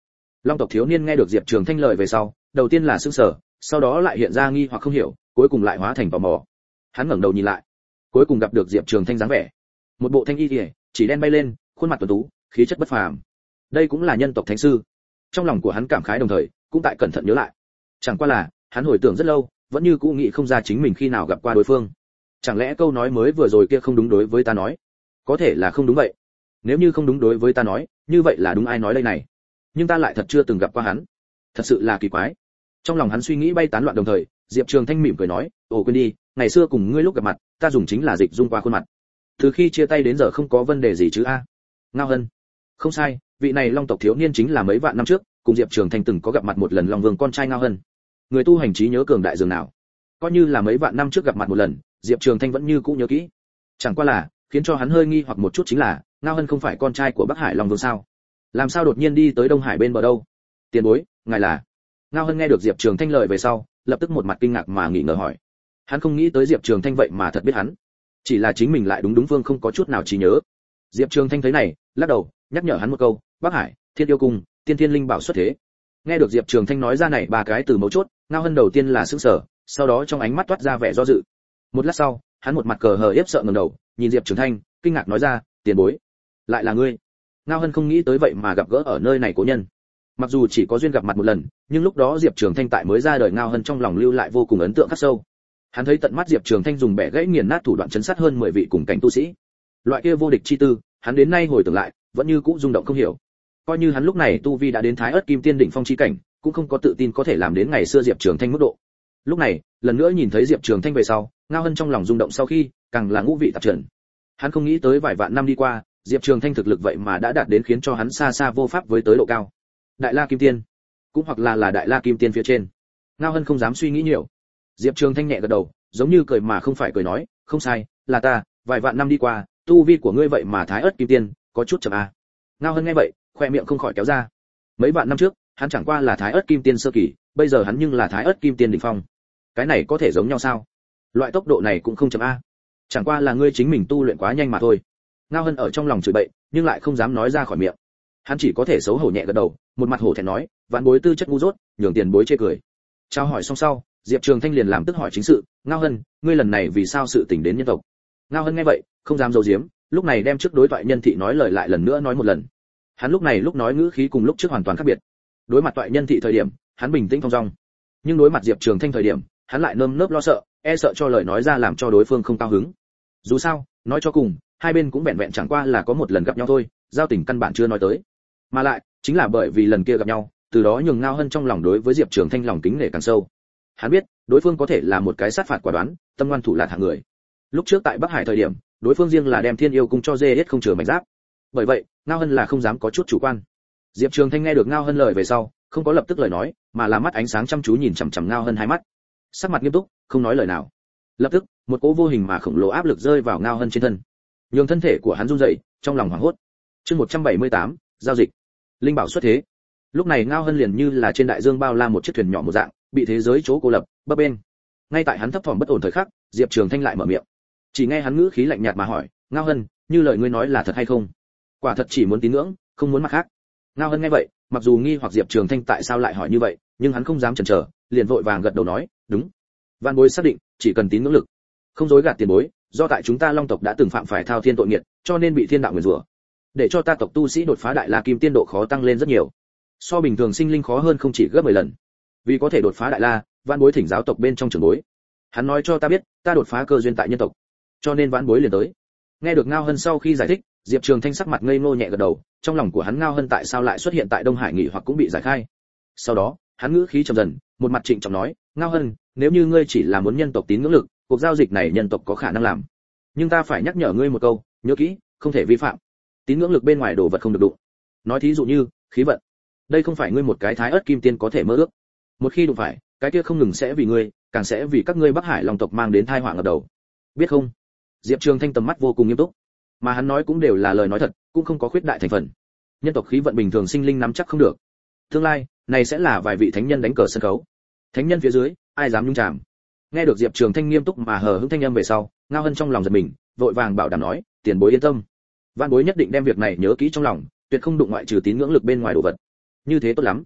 Long tộc thiếu niên nghe được Diệp Trường Thanh lời về sau, đầu tiên là sửng sở, sau đó lại hiện ra nghi hoặc không hiểu, cuối cùng lại hóa thành tò mò. Hắn ngẩng đầu nhìn lại, cuối cùng gặp được Diệp Trường Thanh dáng vẻ. Một bộ thanh y liễu, chỉ đen bay lên, khuôn mặt tuấn tú, khí chất bất phàm. Đây cũng là nhân tộc thánh sư. Trong lòng của hắn cảm khái đồng thời, cũng tại cẩn thận nhớ lại. Chẳng qua là, hắn hồi tưởng rất lâu, vẫn như cũ nghĩ không ra chính mình khi nào gặp qua đối phương. Chẳng lẽ câu nói mới vừa rồi kia không đúng đối với ta nói? Có thể là không đúng vậy. Nếu như không đúng đối với ta nói, như vậy là đúng ai nói đây này? Nhưng ta lại thật chưa từng gặp qua hắn. Thật sự là kỳ quái. Trong lòng hắn suy nghĩ bay tán loạn đồng thời, Diệp Trường Thanh mỉm cười nói, "Ồ quên đi, ngày xưa cùng ngươi lúc gặp mặt, ta dùng chính là dịch dung qua khuôn mặt. Từ khi chia tay đến giờ không có vấn đề gì chứ a?" Ngao Hân. Không sai, vị này Long tộc thiếu niên chính là mấy vạn năm trước, cùng Diệp Trường Thanh từng có gặp mặt một lần Long Vương con trai Ngao Hân. Người tu hành trí nhớ cường đại dường nào. Coi như là mấy vạn năm trước gặp mặt một lần, Diệp Trường Thanh vẫn như cũ nhớ kỹ. Chẳng qua là, khiến cho hắn hơi nghi hoặc một chút chính là, Ngao Hân không phải con trai của Bắc Hải Long Vương sao? Làm sao đột nhiên đi tới Đông Hải bên bờ đâu? Tiền bối, ngài là? Ngao Hân nghe được Diệp Trường Thanh lời về sau, lập tức một mặt kinh ngạc mà nghi ngờ hỏi. Hắn không nghĩ tới Diệp Trường Thanh vậy mà thật biết hắn. Chỉ là chính mình lại đúng đúng vương không có chút nào trí nhớ. Diệp Trường Thanh thấy này, lắc đầu, nhắc nhở hắn một câu, Bắc Hải, Thiên Yêu Cung, Tiên Thiên Linh Bảo xuất thế. Nghe được Diệp Trường Thanh nói ra này ba cái từ mấu chốt, Ngao Hân đầu tiên là sửng sở, sau đó trong ánh mắt toát ra vẻ do dự. Một lát sau, hắn một mặt cờ hờ yếp sợ ngẩng đầu, nhìn Diệp Trường Thanh, kinh ngạc nói ra, tiền bối, lại là ngươi. Ngao Hân không nghĩ tới vậy mà gặp gỡ ở nơi này cố nhân. Mặc dù chỉ có duyên gặp mặt một lần, nhưng lúc đó Diệp Trường Thanh tại mới ra đời, Ngao Hân trong lòng lưu lại vô cùng ấn tượng khắc sâu. Hắn thấy tận mắt Diệp Trường Thanh dùng bẻ gãy nghiền nát thủ đoạn chấn sát hơn mười vị cùng cảnh tu sĩ. Loại kia vô địch chi tư, hắn đến nay hồi tưởng lại, vẫn như cũ rung động không hiểu. Coi như hắn lúc này tu vi đã đến Thái Ức Kim Tiên đỉnh phong chi cảnh, cũng không có tự tin có thể làm đến ngày xưa Diệp Trường Thanh mức độ. Lúc này, lần nữa nhìn thấy Diệp Trường Thanh về sau, Ngao Hân trong lòng rung động sau khi, càng là ngũ vị tạp trần. Hắn không nghĩ tới vài vạn năm đi qua, Diệp Trường Thanh thực lực vậy mà đã đạt đến khiến cho hắn xa xa vô pháp với tới độ cao. Đại La Kim Tiên, cũng hoặc là là Đại La Kim Tiên phía trên. Ngao Hân không dám suy nghĩ nhiều. Diệp Trường Thanh nhẹ gật đầu, giống như cười mà không phải cười nói, không sai, là ta, vài vạn năm đi qua, tu vi của ngươi vậy mà Thái Ức Kim Tiên, có chút chậm a. Ngao Hân nghe vậy, khoe miệng không khỏi kéo ra. Mấy vạn năm trước, hắn chẳng qua là Thái Ức Kim Tiên sơ kỳ, bây giờ hắn nhưng là Thái Ức Kim Tiên đỉnh phong. Cái này có thể giống nhau sao? Loại tốc độ này cũng không chậm a. Chẳng qua là ngươi chính mình tu luyện quá nhanh mà thôi. Ngao Hân ở trong lòng chửi bậy, nhưng lại không dám nói ra khỏi miệng. Hắn chỉ có thể xấu hổ nhẹ gật đầu, một mặt hổ thẹn nói, vạn bối tư chất ngu dốt, nhường tiền bối chê cười. Trao hỏi xong sau, Diệp Trường Thanh liền làm tức hỏi chính sự, Ngao Hân, ngươi lần này vì sao sự tình đến nhân tộc? Ngao Hân nghe vậy, không dám giấu giếm, lúc này đem trước đối thoại nhân thị nói lời lại lần nữa nói một lần. Hắn lúc này lúc nói ngữ khí cùng lúc trước hoàn toàn khác biệt. Đối mặt thoại nhân thị thời điểm, hắn bình tĩnh thong dong, nhưng đối mặt Diệp Trường Thanh thời điểm, hắn lại nơm nớp lo sợ, e sợ cho lời nói ra làm cho đối phương không cao hứng. Dù sao, nói cho cùng, hai bên cũng vẹn vẹn chẳng qua là có một lần gặp nhau thôi, giao tình căn bản chưa nói tới. Mà lại, chính là bởi vì lần kia gặp nhau, từ đó nhường Ngao Hân trong lòng đối với Diệp Trường Thanh lòng kính nể càng sâu. Hắn biết, đối phương có thể là một cái sát phạt quả đoán, tâm ngoan thủ lạt hạng người. Lúc trước tại Bắc Hải thời điểm, đối phương riêng là đem Thiên Yêu Cung cho dê hết không chừa mảnh giáp. Bởi vậy, Ngao Hân là không dám có chút chủ quan. Diệp Trường Thanh nghe được Ngao Hân lời về sau, không có lập tức lời nói, mà là mắt ánh sáng chăm chú nhìn chằm chằm Ngao Hân hai mắt. Sắc mặt nghiêm túc, không nói lời nào. Lập tức, một cỗ vô hình mà khổng lồ áp lực rơi vào Ngao Hân trên thân, nhường thân thể của hắn run rẩy, trong lòng hoảng hốt. Chương một trăm bảy mươi tám, giao dịch. Linh bảo xuất thế. Lúc này Ngao Hân liền như là trên đại dương bao la một chiếc thuyền nhỏ một dạng, bị thế giới chỗ cô lập, bấp bênh. Ngay tại hắn thấp thỏm bất ổn thời khắc, Diệp Trường Thanh lại mở miệng. Chỉ nghe hắn ngữ khí lạnh nhạt mà hỏi, Ngao Hân, như lời ngươi nói là thật hay không? Quả thật chỉ muốn tín ngưỡng, không muốn mặt khác. Ngao Hân nghe vậy, mặc dù nghi hoặc Diệp Trường Thanh tại sao lại hỏi như vậy, nhưng hắn không dám chần chờ, liền vội vàng gật đầu nói, đúng. Vạn bối xác định, chỉ cần tín ngưỡng lực, không dối gạt tiền bối, do tại chúng ta Long tộc đã từng phạm phải thao thiên tội nghiệt, cho nên bị thiên đạo nguyền rủa. Để cho ta tộc tu sĩ đột phá Đại La Kim Tiên độ khó tăng lên rất nhiều. So bình thường sinh linh khó hơn không chỉ gấp mười lần. Vì có thể đột phá Đại La, vạn bối thỉnh giáo tộc bên trong trưởng bối. Hắn nói cho ta biết, ta đột phá cơ duyên tại nhân tộc, cho nên vạn bối liền tới. Nghe được Ngao Hân sau khi giải thích, Diệp Trường Thanh sắc mặt ngây ngô nhẹ gật đầu, trong lòng của hắn Ngao Hân tại sao lại xuất hiện tại Đông Hải nghỉ hoặc cũng bị giải khai. Sau đó, hắn ngữ khí trầm dần, một mặt trịnh trọng nói, Ngao Hân, nếu như ngươi chỉ là muốn nhân tộc tín ngưỡng lực, cuộc giao dịch này nhân tộc có khả năng làm. Nhưng ta phải nhắc nhở ngươi một câu, nhớ kỹ, không thể vi phạm. Tín ngưỡng lực bên ngoài đồ vật không được đụng. Nói thí dụ như, khí vận. Đây không phải ngươi một cái Thái Ức Kim Tiên có thể mơ ước. Một khi đụng phải, cái kia không ngừng sẽ vì ngươi, càng sẽ vì các ngươi Bắc Hải Long tộc mang đến tai họa ngập đầu. Biết không? Diệp Trường Thanh tầm mắt vô cùng nghiêm túc, mà hắn nói cũng đều là lời nói thật, cũng không có khuyết đại thành phần. Nhân tộc khí vận bình thường sinh linh nắm chắc không được. Tương lai, này sẽ là vài vị thánh nhân đánh cờ sân khấu. Thánh nhân phía dưới, ai dám nhúng chàm. Nghe được Diệp Trường Thanh nghiêm túc mà hờ hững thanh âm về sau, Ngao Hân trong lòng giật mình, vội vàng bảo đảm nói, tiền bối yên tâm. Vạn bối nhất định đem việc này nhớ kỹ trong lòng, tuyệt không đụng ngoại trừ tín ngưỡng lực bên ngoài đồ vật. Như thế tốt lắm.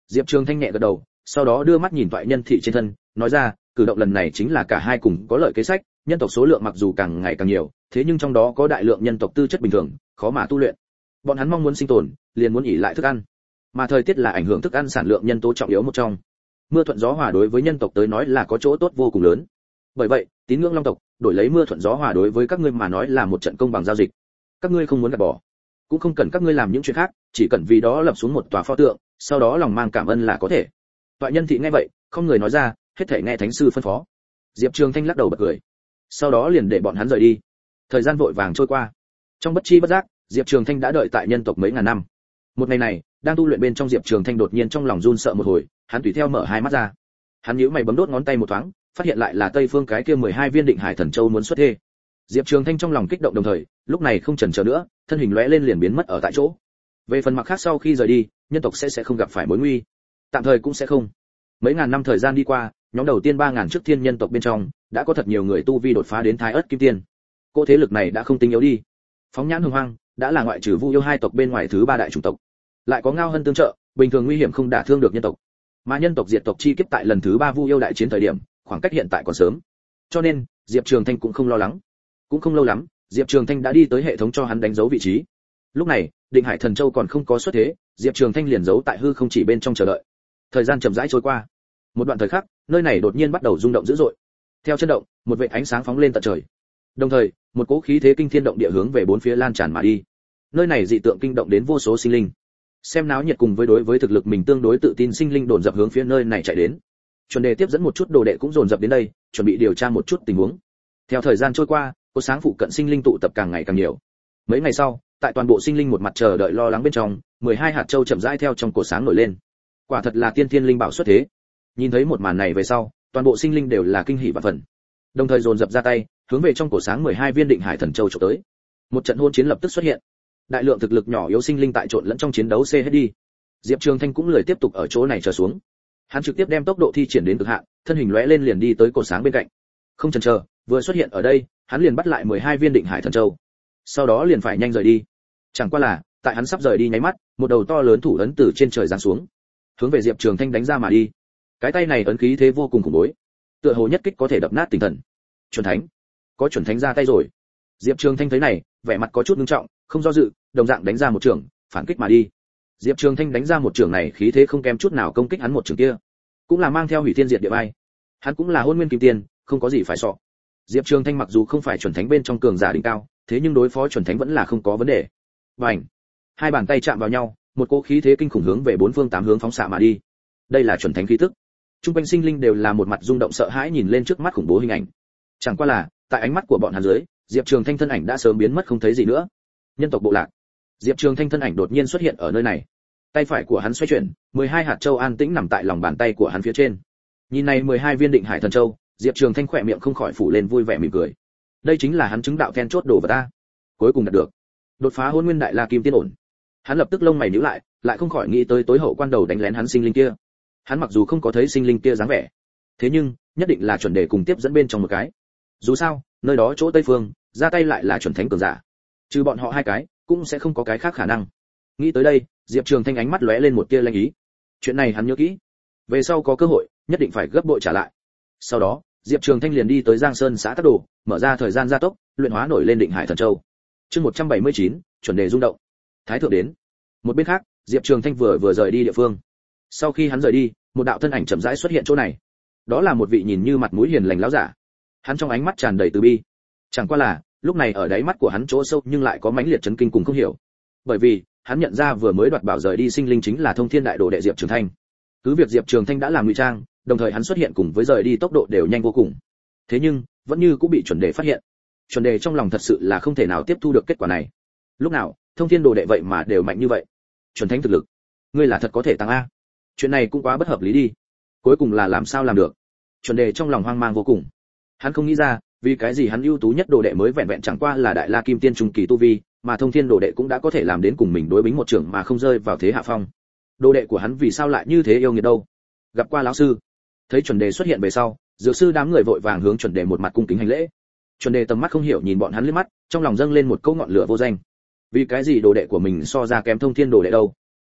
Diệp Trường Thanh nhẹ gật đầu, sau đó đưa mắt nhìn Toại Nhân Thị trên thân, nói ra, cử động lần này chính là cả hai cùng có lợi kế sách, nhân tộc số lượng mặc dù càng ngày càng nhiều, thế nhưng trong đó có đại lượng nhân tộc tư chất bình thường, khó mà tu luyện. Bọn hắn mong muốn sinh tồn, liền muốn ỷ lại thức ăn, mà thời tiết là ảnh hưởng thức ăn sản lượng nhân tố trọng yếu một trong. Mưa thuận gió hòa đối với nhân tộc tới nói là có chỗ tốt vô cùng lớn. Bởi vậy, tín ngưỡng long tộc đổi lấy mưa thuận gió hòa đối với các ngươi mà nói là một trận công bằng giao dịch. Các ngươi không muốn gạt bỏ, cũng không cần các ngươi làm những chuyện khác, chỉ cần vì đó lập xuống một tòa pho tượng, sau đó lòng mang cảm ơn là có thể. Toại Nhân Thị nghe vậy, không người nói ra, hết thảy nghe thánh sư phân phó. Diệp Trường Thanh lắc đầu bật cười, sau đó liền để bọn hắn rời đi. Thời gian vội vàng trôi qua, trong bất chi bất giác, Diệp Trường Thanh đã đợi tại nhân tộc mấy ngàn năm. Một ngày này, đang tu luyện bên trong Diệp Trường Thanh đột nhiên trong lòng run sợ một hồi, hắn tùy theo mở hai mắt ra. Hắn nhíu mày bấm đốt ngón tay một thoáng, phát hiện lại là Tây Phương cái kia mười hai viên Định Hải Thần Châu muốn xuất thế. Diệp Trường Thanh trong lòng kích động đồng thời, lúc này không chần chờ nữa, thân hình lóe lên liền biến mất ở tại chỗ. Về phần mặt khác sau khi rời đi, nhân tộc sẽ sẽ không gặp phải mối nguy, tạm thời cũng sẽ không. Mấy ngàn năm thời gian đi qua, nhóm đầu tiên ba ngàn trước thiên nhân tộc bên trong, đã có thật nhiều người tu vi đột phá đến Thái Ức Kim Tiên. Cô thế lực này đã không tinh yếu đi. Phóng nhãn hồng hoang, đã là ngoại trừ Vu Yêu hai tộc bên ngoài thứ ba đại chủng tộc. Lại có Ngao Hân tương trợ, bình thường nguy hiểm không đả thương được nhân tộc. Mà nhân tộc diệt tộc chi kiếp tại lần thứ ba Vu Yêu đại chiến thời điểm, khoảng cách hiện tại còn sớm. Cho nên, Diệp Trường Thanh cũng không lo lắng. Cũng không lâu lắm, Diệp Trường Thanh đã đi tới hệ thống cho hắn đánh dấu vị trí. Lúc này, Định Hải Thần Châu còn không có xuất thế, Diệp Trường Thanh liền giấu tại hư không chỉ bên trong chờ đợi. Thời gian chậm rãi trôi qua. Một đoạn thời khắc, nơi này đột nhiên bắt đầu rung động dữ dội. Theo chấn động, một vệt ánh sáng phóng lên tận trời. Đồng thời, một cỗ khí thế kinh thiên động địa hướng về bốn phía lan tràn mà đi. Nơi này dị tượng kinh động đến vô số sinh linh. Xem náo nhiệt cùng với đối với thực lực mình tương đối tự tin sinh linh đồn dập hướng phía nơi này chạy đến. Chuẩn đề tiếp dẫn một chút đồ đệ cũng dồn dập đến đây, chuẩn bị điều tra một chút tình huống. Theo thời gian trôi qua, cô sáng phụ cận sinh linh tụ tập càng ngày càng nhiều. Mấy ngày sau, tại toàn bộ sinh linh một mặt chờ đợi lo lắng bên trong, mười hai hạt châu chậm rãi theo trong cổ sáng nổi lên. Quả thật là tiên thiên linh bảo xuất thế. Nhìn thấy một màn này về sau, toàn bộ sinh linh đều là kinh hỉ và phần. Đồng thời dồn dập ra tay, hướng về trong cổ sáng mười hai viên Định Hải Thần Châu chụp tới. Một trận hôn chiến lập tức xuất hiện. Đại lượng thực lực nhỏ yếu sinh linh tại trộn lẫn trong chiến đấu xê hết đi. Diệp Trường Thanh cũng lười tiếp tục ở chỗ này chờ xuống. Hắn trực tiếp đem tốc độ thi triển đến cực hạn, thân hình lóe lên liền đi tới cổ sáng bên cạnh. Không chần chờ, vừa xuất hiện ở đây, hắn liền bắt lại mười hai viên Định Hải Thần Châu. Sau đó liền phải nhanh rời đi. Chẳng qua là, tại hắn sắp rời đi nháy mắt, một đầu to lớn thủ ấn từ trên trời giáng xuống, hướng về Diệp Trường Thanh đánh ra mà đi. Cái tay này ấn khí thế vô cùng khủng bố, tựa hồ nhất kích có thể đập nát tinh thần. Chuẩn thánh, có chuẩn thánh ra tay rồi. Diệp Trường Thanh thấy này, vẻ mặt có chút nghiêm trọng, không do dự, đồng dạng đánh ra một trường, phản kích mà đi. Diệp Trường Thanh đánh ra một trường này khí thế không kém chút nào công kích hắn một trường kia, cũng là mang theo hủy thiên diệt địa vai. Hắn cũng là Hôn Nguyên Kim Tiên, không có gì phải sợ. Diệp Trường Thanh mặc dù không phải chuẩn thánh bên trong cường giả đỉnh cao, thế nhưng đối phó chuẩn thánh vẫn là không có vấn đề. Bành! Hai bàn tay chạm vào nhau, một cỗ khí thế kinh khủng hướng về bốn phương tám hướng phóng xạ mà đi. Đây là chuẩn thánh khí tức. Trung quanh sinh linh đều là một mặt rung động sợ hãi nhìn lên trước mắt khủng bố hình ảnh. Chẳng qua là, tại ánh mắt của bọn hắn dưới, Diệp Trường Thanh thân ảnh đã sớm biến mất không thấy gì nữa. Nhân tộc bộ lạc. Diệp Trường Thanh thân ảnh đột nhiên xuất hiện ở nơi này. Tay phải của hắn xoay chuyển, mười hai hạt châu an tĩnh nằm tại lòng bàn tay của hắn phía trên. Nhìn này mười hai viên Định Hải Thần Châu, Diệp Trường Thanh khỏe miệng không khỏi phủ lên vui vẻ mỉm cười. Đây chính là hắn chứng đạo then chốt đồ vật ta. Cuối cùng đạt được. Đột phá Hôn Nguyên Đại La Kim Tiên ổn. Hắn lập tức lông mày nhíu lại, lại không khỏi nghĩ tới tối hậu quan đầu đánh lén hắn sinh linh kia. Hắn mặc dù không có thấy sinh linh kia dáng vẻ, thế nhưng nhất định là chuẩn đề cùng tiếp dẫn bên trong một cái. Dù sao, nơi đó chỗ Tây Phương, ra tay lại là chuẩn thánh cường giả. Trừ bọn họ hai cái, cũng sẽ không có cái khác khả năng. Nghĩ tới đây, Diệp Trường Thanh ánh mắt lóe lên một tia lanh ý. Chuyện này hắn nhớ kỹ, về sau có cơ hội, nhất định phải gấp bội trả lại. Sau đó, Diệp Trường Thanh liền đi tới Giang Sơn xã Tắc Đồ, mở ra thời gian gia tốc, luyện hóa nổi lên Định Hải Thần Châu. Chương một trăm bảy mươi chín, chuẩn đề rung động. Thái thượng đến. Một bên khác, Diệp Trường Thanh vừa vừa rời đi địa phương. Sau khi hắn rời đi, một đạo thân ảnh chậm rãi xuất hiện chỗ này. Đó là một vị nhìn như mặt mũi hiền lành lão giả. Hắn trong ánh mắt tràn đầy từ bi. Chẳng qua là, lúc này ở đáy mắt của hắn chỗ sâu nhưng lại có mãnh liệt chấn kinh cùng không hiểu. Bởi vì, hắn nhận ra vừa mới đoạt bảo rời đi sinh linh chính là Thông Thiên Đại Đồ đệ Diệp Trường Thanh. Cứ việc Diệp Trường Thanh đã làm ngụy trang, đồng thời hắn xuất hiện cùng với rời đi tốc độ đều nhanh vô cùng. Thế nhưng, vẫn như cũng bị chuẩn đề phát hiện. Chuẩn đề trong lòng thật sự là không thể nào tiếp thu được kết quả này. Lúc nào, Thông Thiên Đồ đệ vậy mà đều mạnh như vậy. Chuẩn thánh thực lực, ngươi là thật có thể tăng a? Chuyện này cũng quá bất hợp lý đi. Cuối cùng là làm sao làm được? Chuẩn đề trong lòng hoang mang vô cùng. Hắn không nghĩ ra, vì cái gì hắn ưu tú nhất đồ đệ mới vẹn vẹn chẳng qua là Đại La Kim Tiên trung kỳ tu vi, mà Thông Thiên Đồ đệ cũng đã có thể làm đến cùng mình đối bính một trưởng mà không rơi vào thế hạ phong. Đồ đệ của hắn vì sao lại như thế yêu nghiệt đâu? Gặp qua lão sư. Thấy chuẩn đề xuất hiện về sau, dược sư đám người vội vàng hướng chuẩn đề một mặt cung kính hành lễ. Chuẩn đề tầm mắt không hiểu nhìn bọn hắn liếc mắt, trong lòng dâng lên một câu ngọn lửa vô danh. Vì cái gì đồ đệ của mình so ra kém Thông Thiên Đồ đệ đâu?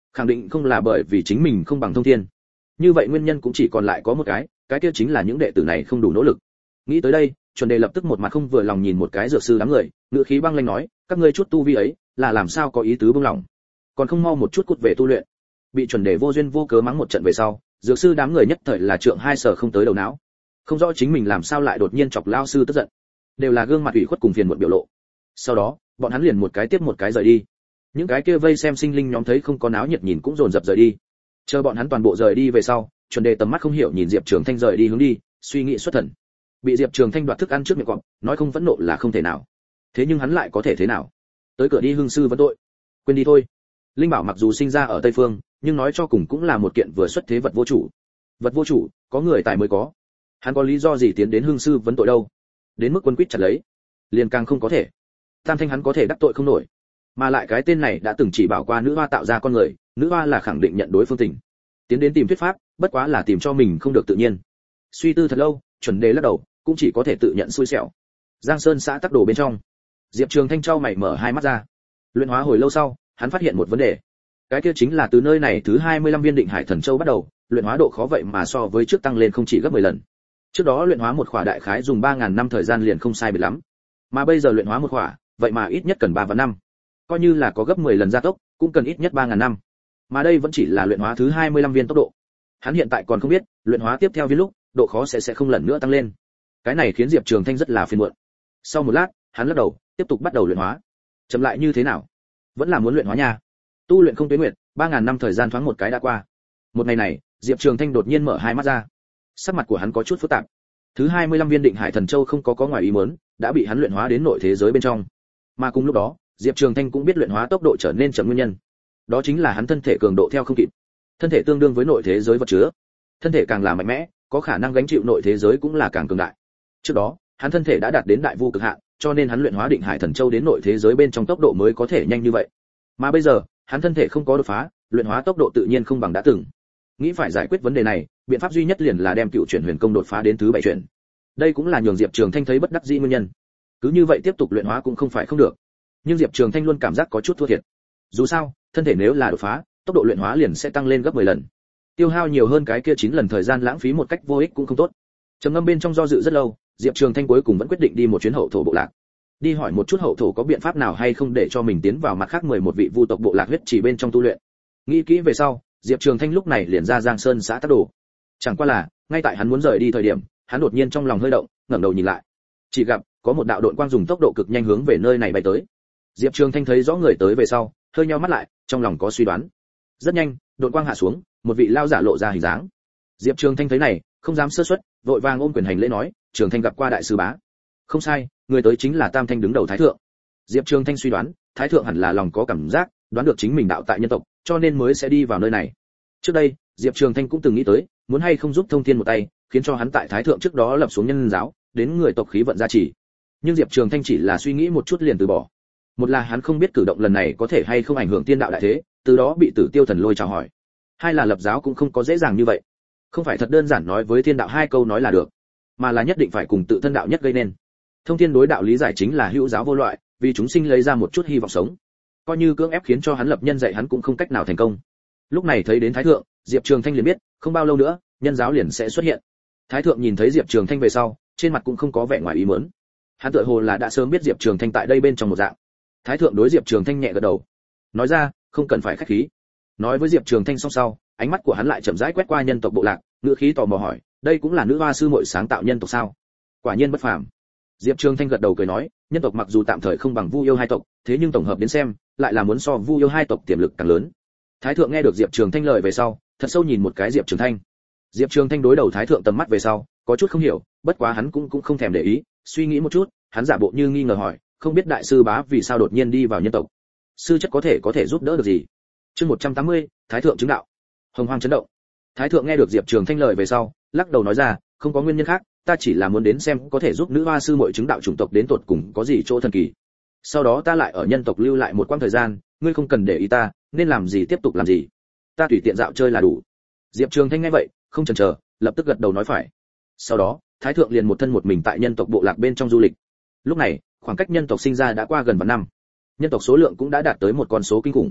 khẳng định không là bởi vì chính mình không bằng thông thiên. Như vậy nguyên nhân cũng chỉ còn lại có một cái, cái kia chính là những đệ tử này không đủ nỗ lực. Nghĩ tới đây, chuẩn đề lập tức một mặt không vừa lòng nhìn một cái dược sư đám người, ngữ khí băng lãnh nói, các ngươi chút tu vi ấy, là làm sao có ý tứ buông lòng, còn không mau một chút cút về tu luyện. Bị chuẩn đề vô duyên vô cớ mắng một trận về sau, dược sư đám người nhất thời là trượng hai sở không tới đầu não, không rõ chính mình làm sao lại đột nhiên chọc lao sư tức giận, đều là gương mặt ủy khuất cùng phiền muộn biểu lộ. Sau đó, bọn hắn liền một cái tiếp một cái rời đi. Những cái kia vây xem sinh linh nhóm thấy không có náo nhiệt nhìn cũng dồn dập rời đi. Chờ bọn hắn toàn bộ rời đi về sau, chuẩn đề tầm mắt không hiểu nhìn Diệp Trường Thanh rời đi hướng đi, suy nghĩ xuất thần. Bị Diệp Trường Thanh đoạt thức ăn trước miệng cọp, nói không phẫn nộ là không thể nào. Thế nhưng hắn lại có thể thế nào? Tới cửa đi hương sư vấn tội. Quên đi thôi. Linh Bảo mặc dù sinh ra ở Tây Phương, nhưng nói cho cùng cũng là một kiện vừa xuất thế vật vô chủ. Vật vô chủ, có người tài mới có. Hắn có lý do gì tiến đến hương sư vấn tội đâu? Đến mức quân quýt chặt lấy, liền càng không có thể. Tam Thanh hắn có thể đắc tội không nổi, mà lại cái tên này đã từng chỉ bảo qua nữ hoa tạo ra con người, nữ hoa là khẳng định nhận đối phương tình. Tiến đến tìm thuyết pháp, bất quá là tìm cho mình không được tự nhiên. Suy tư thật lâu, chuẩn đề lắc đầu, cũng chỉ có thể tự nhận xui xẻo. Giang Sơn xã tắc đồ bên trong, Diệp Trường Thanh trao mày mở hai mắt ra. Luyện hóa hồi lâu sau, hắn phát hiện một vấn đề. Cái kia chính là từ nơi này thứ hai mươi lăm viên Định Hải Thần Châu bắt đầu, luyện hóa độ khó vậy mà so với trước tăng lên không chỉ gấp mười lần. Trước đó luyện hóa một khỏa đại khái dùng ba nghìn năm thời gian liền không sai biệt lắm, mà bây giờ luyện hóa một khỏa, vậy mà ít nhất cần ba vạn năm. Coi như là có gấp mười lần gia tốc, cũng cần ít nhất ba nghìn năm. Mà đây vẫn chỉ là luyện hóa thứ hai mươi lăm viên tốc độ. Hắn hiện tại còn không biết, luyện hóa tiếp theo viên lúc, độ khó sẽ sẽ không lần nữa tăng lên. Cái này khiến Diệp Trường Thanh rất là phiền muộn. Sau một lát, hắn lắc đầu, tiếp tục bắt đầu luyện hóa. Chậm lại như thế nào? Vẫn là muốn luyện hóa nha. Tu luyện không tuế nguyệt, ba nghìn năm thời gian thoáng một cái đã qua. Một ngày này, Diệp Trường Thanh đột nhiên mở hai mắt ra. Sắc mặt của hắn có chút phức tạp. Thứ hai mươi lăm viên Định Hải Thần Châu không có có ngoài ý muốn, đã bị hắn luyện hóa đến nội thế giới bên trong. Mà cùng lúc đó, Diệp Trường Thanh cũng biết luyện hóa tốc độ trở nên chậm nguyên nhân. Đó chính là hắn thân thể cường độ theo không kịp. Thân thể tương đương với nội thế giới vật chứa, thân thể càng là mạnh mẽ, có khả năng gánh chịu nội thế giới cũng là càng cường đại. Trước đó, hắn thân thể đã đạt đến đại vu cực hạn, cho nên hắn luyện hóa Định Hải Thần Châu đến nội thế giới bên trong tốc độ mới có thể nhanh như vậy. Mà bây giờ, hắn thân thể không có đột phá, luyện hóa tốc độ tự nhiên không bằng đã từng. Nghĩ phải giải quyết vấn đề này, biện pháp duy nhất liền là đem Cựu Chuyển Huyền Công đột phá đến thứ bảy chuyển. Đây cũng là nhường Diệp Trường Thanh thấy bất đắc dĩ nguyên nhân. Cứ như vậy tiếp tục luyện hóa cũng không phải không được. Nhưng Diệp Trường Thanh luôn cảm giác có chút thua thiệt. Dù sao, thân thể nếu là đột phá, tốc độ luyện hóa liền sẽ tăng lên gấp mười lần. Tiêu hao nhiều hơn cái kia chín lần thời gian lãng phí một cách vô ích cũng không tốt. Trầm ngâm bên trong do dự rất lâu, Diệp Trường Thanh cuối cùng vẫn quyết định đi một chuyến hậu thổ bộ lạc. Đi hỏi một chút hậu thổ có biện pháp nào hay không để cho mình tiến vào mặt khác mười một vị vu tộc bộ lạc huyết chỉ bên trong tu luyện. Nghĩ kỹ về sau, Diệp Trường Thanh lúc này liền ra Giang Sơn xã Tắc Đồ. Chẳng qua là, ngay tại hắn muốn rời đi thời điểm, hắn đột nhiên trong lòng hơi động, ngẩng đầu nhìn lại. Chỉ gặp có một đạo độn quang dùng tốc độ cực nhanh hướng về nơi này bay tới. Diệp Trường Thanh thấy rõ người tới về sau, hơi nheo mắt lại, trong lòng có suy đoán. Rất nhanh, độn quang hạ xuống, một vị lao giả lộ ra hình dáng. Diệp Trường Thanh thấy này, không dám sơ suất, vội vàng ôm quyền hành lễ nói, Trường Thanh gặp qua đại sư bá. Không sai, người tới chính là Tam Thanh đứng đầu Thái thượng. Diệp Trường Thanh suy đoán, Thái thượng hẳn là lòng có cảm giác, đoán được chính mình đạo tại nhân tộc, cho nên mới sẽ đi vào nơi này. Trước đây, Diệp Trường Thanh cũng từng nghĩ tới, muốn hay không giúp Thông Thiên một tay, khiến cho hắn tại Thái thượng trước đó lập xuống nhân giáo, đến người tộc khí vận gia trì. Nhưng Diệp Trường Thanh chỉ là suy nghĩ một chút liền từ bỏ. Một là hắn không biết cử động lần này có thể hay không ảnh hưởng tiên đạo đại thế, từ đó bị Tử Tiêu Thần Lôi chào hỏi. Hai là lập giáo cũng không có dễ dàng như vậy. Không phải thật đơn giản nói với thiên đạo hai câu nói là được, mà là nhất định phải cùng tự thân đạo nhất gây nên. Thông Thiên đối đạo lý giải chính là hữu giáo vô loại, vì chúng sinh lấy ra một chút hy vọng sống. Coi như cưỡng ép khiến cho hắn lập nhân dạy hắn cũng không cách nào thành công. Lúc này thấy đến Thái thượng, Diệp Trường Thanh liền biết, không bao lâu nữa, nhân giáo liền sẽ xuất hiện. Thái thượng nhìn thấy Diệp Trường Thanh về sau, trên mặt cũng không có vẻ ngoài ý muốn. Hắn tựa hồ là đã sớm biết Diệp Trường Thanh tại đây bên trong một dạng. Thái thượng đối Diệp Trường Thanh nhẹ gật đầu, nói ra, không cần phải khách khí. Nói với Diệp Trường Thanh xong sau, ánh mắt của hắn lại chậm rãi quét qua nhân tộc bộ lạc, ngữ khí tò mò hỏi, đây cũng là nữ hoa sư muội sáng tạo nhân tộc sao? Quả nhiên bất phàm. Diệp Trường Thanh gật đầu cười nói, nhân tộc mặc dù tạm thời không bằng Vu Yêu hai tộc, thế nhưng tổng hợp đến xem, lại là muốn so Vu Yêu hai tộc tiềm lực càng lớn. Thái thượng nghe được Diệp Trường Thanh lời về sau, thật sâu nhìn một cái Diệp Trường Thanh. Diệp Trường Thanh đối đầu Thái thượng tầm mắt về sau, có chút không hiểu, bất quá hắn cũng cũng không thèm để ý, suy nghĩ một chút, hắn giả bộ như nghi ngờ hỏi, không biết đại sư bá vì sao đột nhiên đi vào nhân tộc? Sư chất có thể có thể giúp đỡ được gì? Chương một trăm tám mươi, Thái thượng chứng đạo. Hồng hoang chấn động. Thái thượng nghe được Diệp Trường Thanh lời về sau, lắc đầu nói ra, không có nguyên nhân khác, ta chỉ là muốn đến xem có thể giúp nữ hoa sư muội chứng đạo chủng tộc đến tột cùng có gì chỗ thần kỳ. Sau đó ta lại ở nhân tộc lưu lại một quãng thời gian, ngươi không cần để ý ta, nên làm gì tiếp tục làm gì. Ta tùy tiện dạo chơi là đủ. Diệp Trường Thanh nghe vậy, không chần chờ, lập tức gật đầu nói phải. Sau đó, Thái thượng liền một thân một mình tại nhân tộc bộ lạc bên trong du lịch. Lúc này, khoảng cách nhân tộc sinh ra đã qua gần vạn năm. Nhân tộc số lượng cũng đã đạt tới một con số kinh khủng.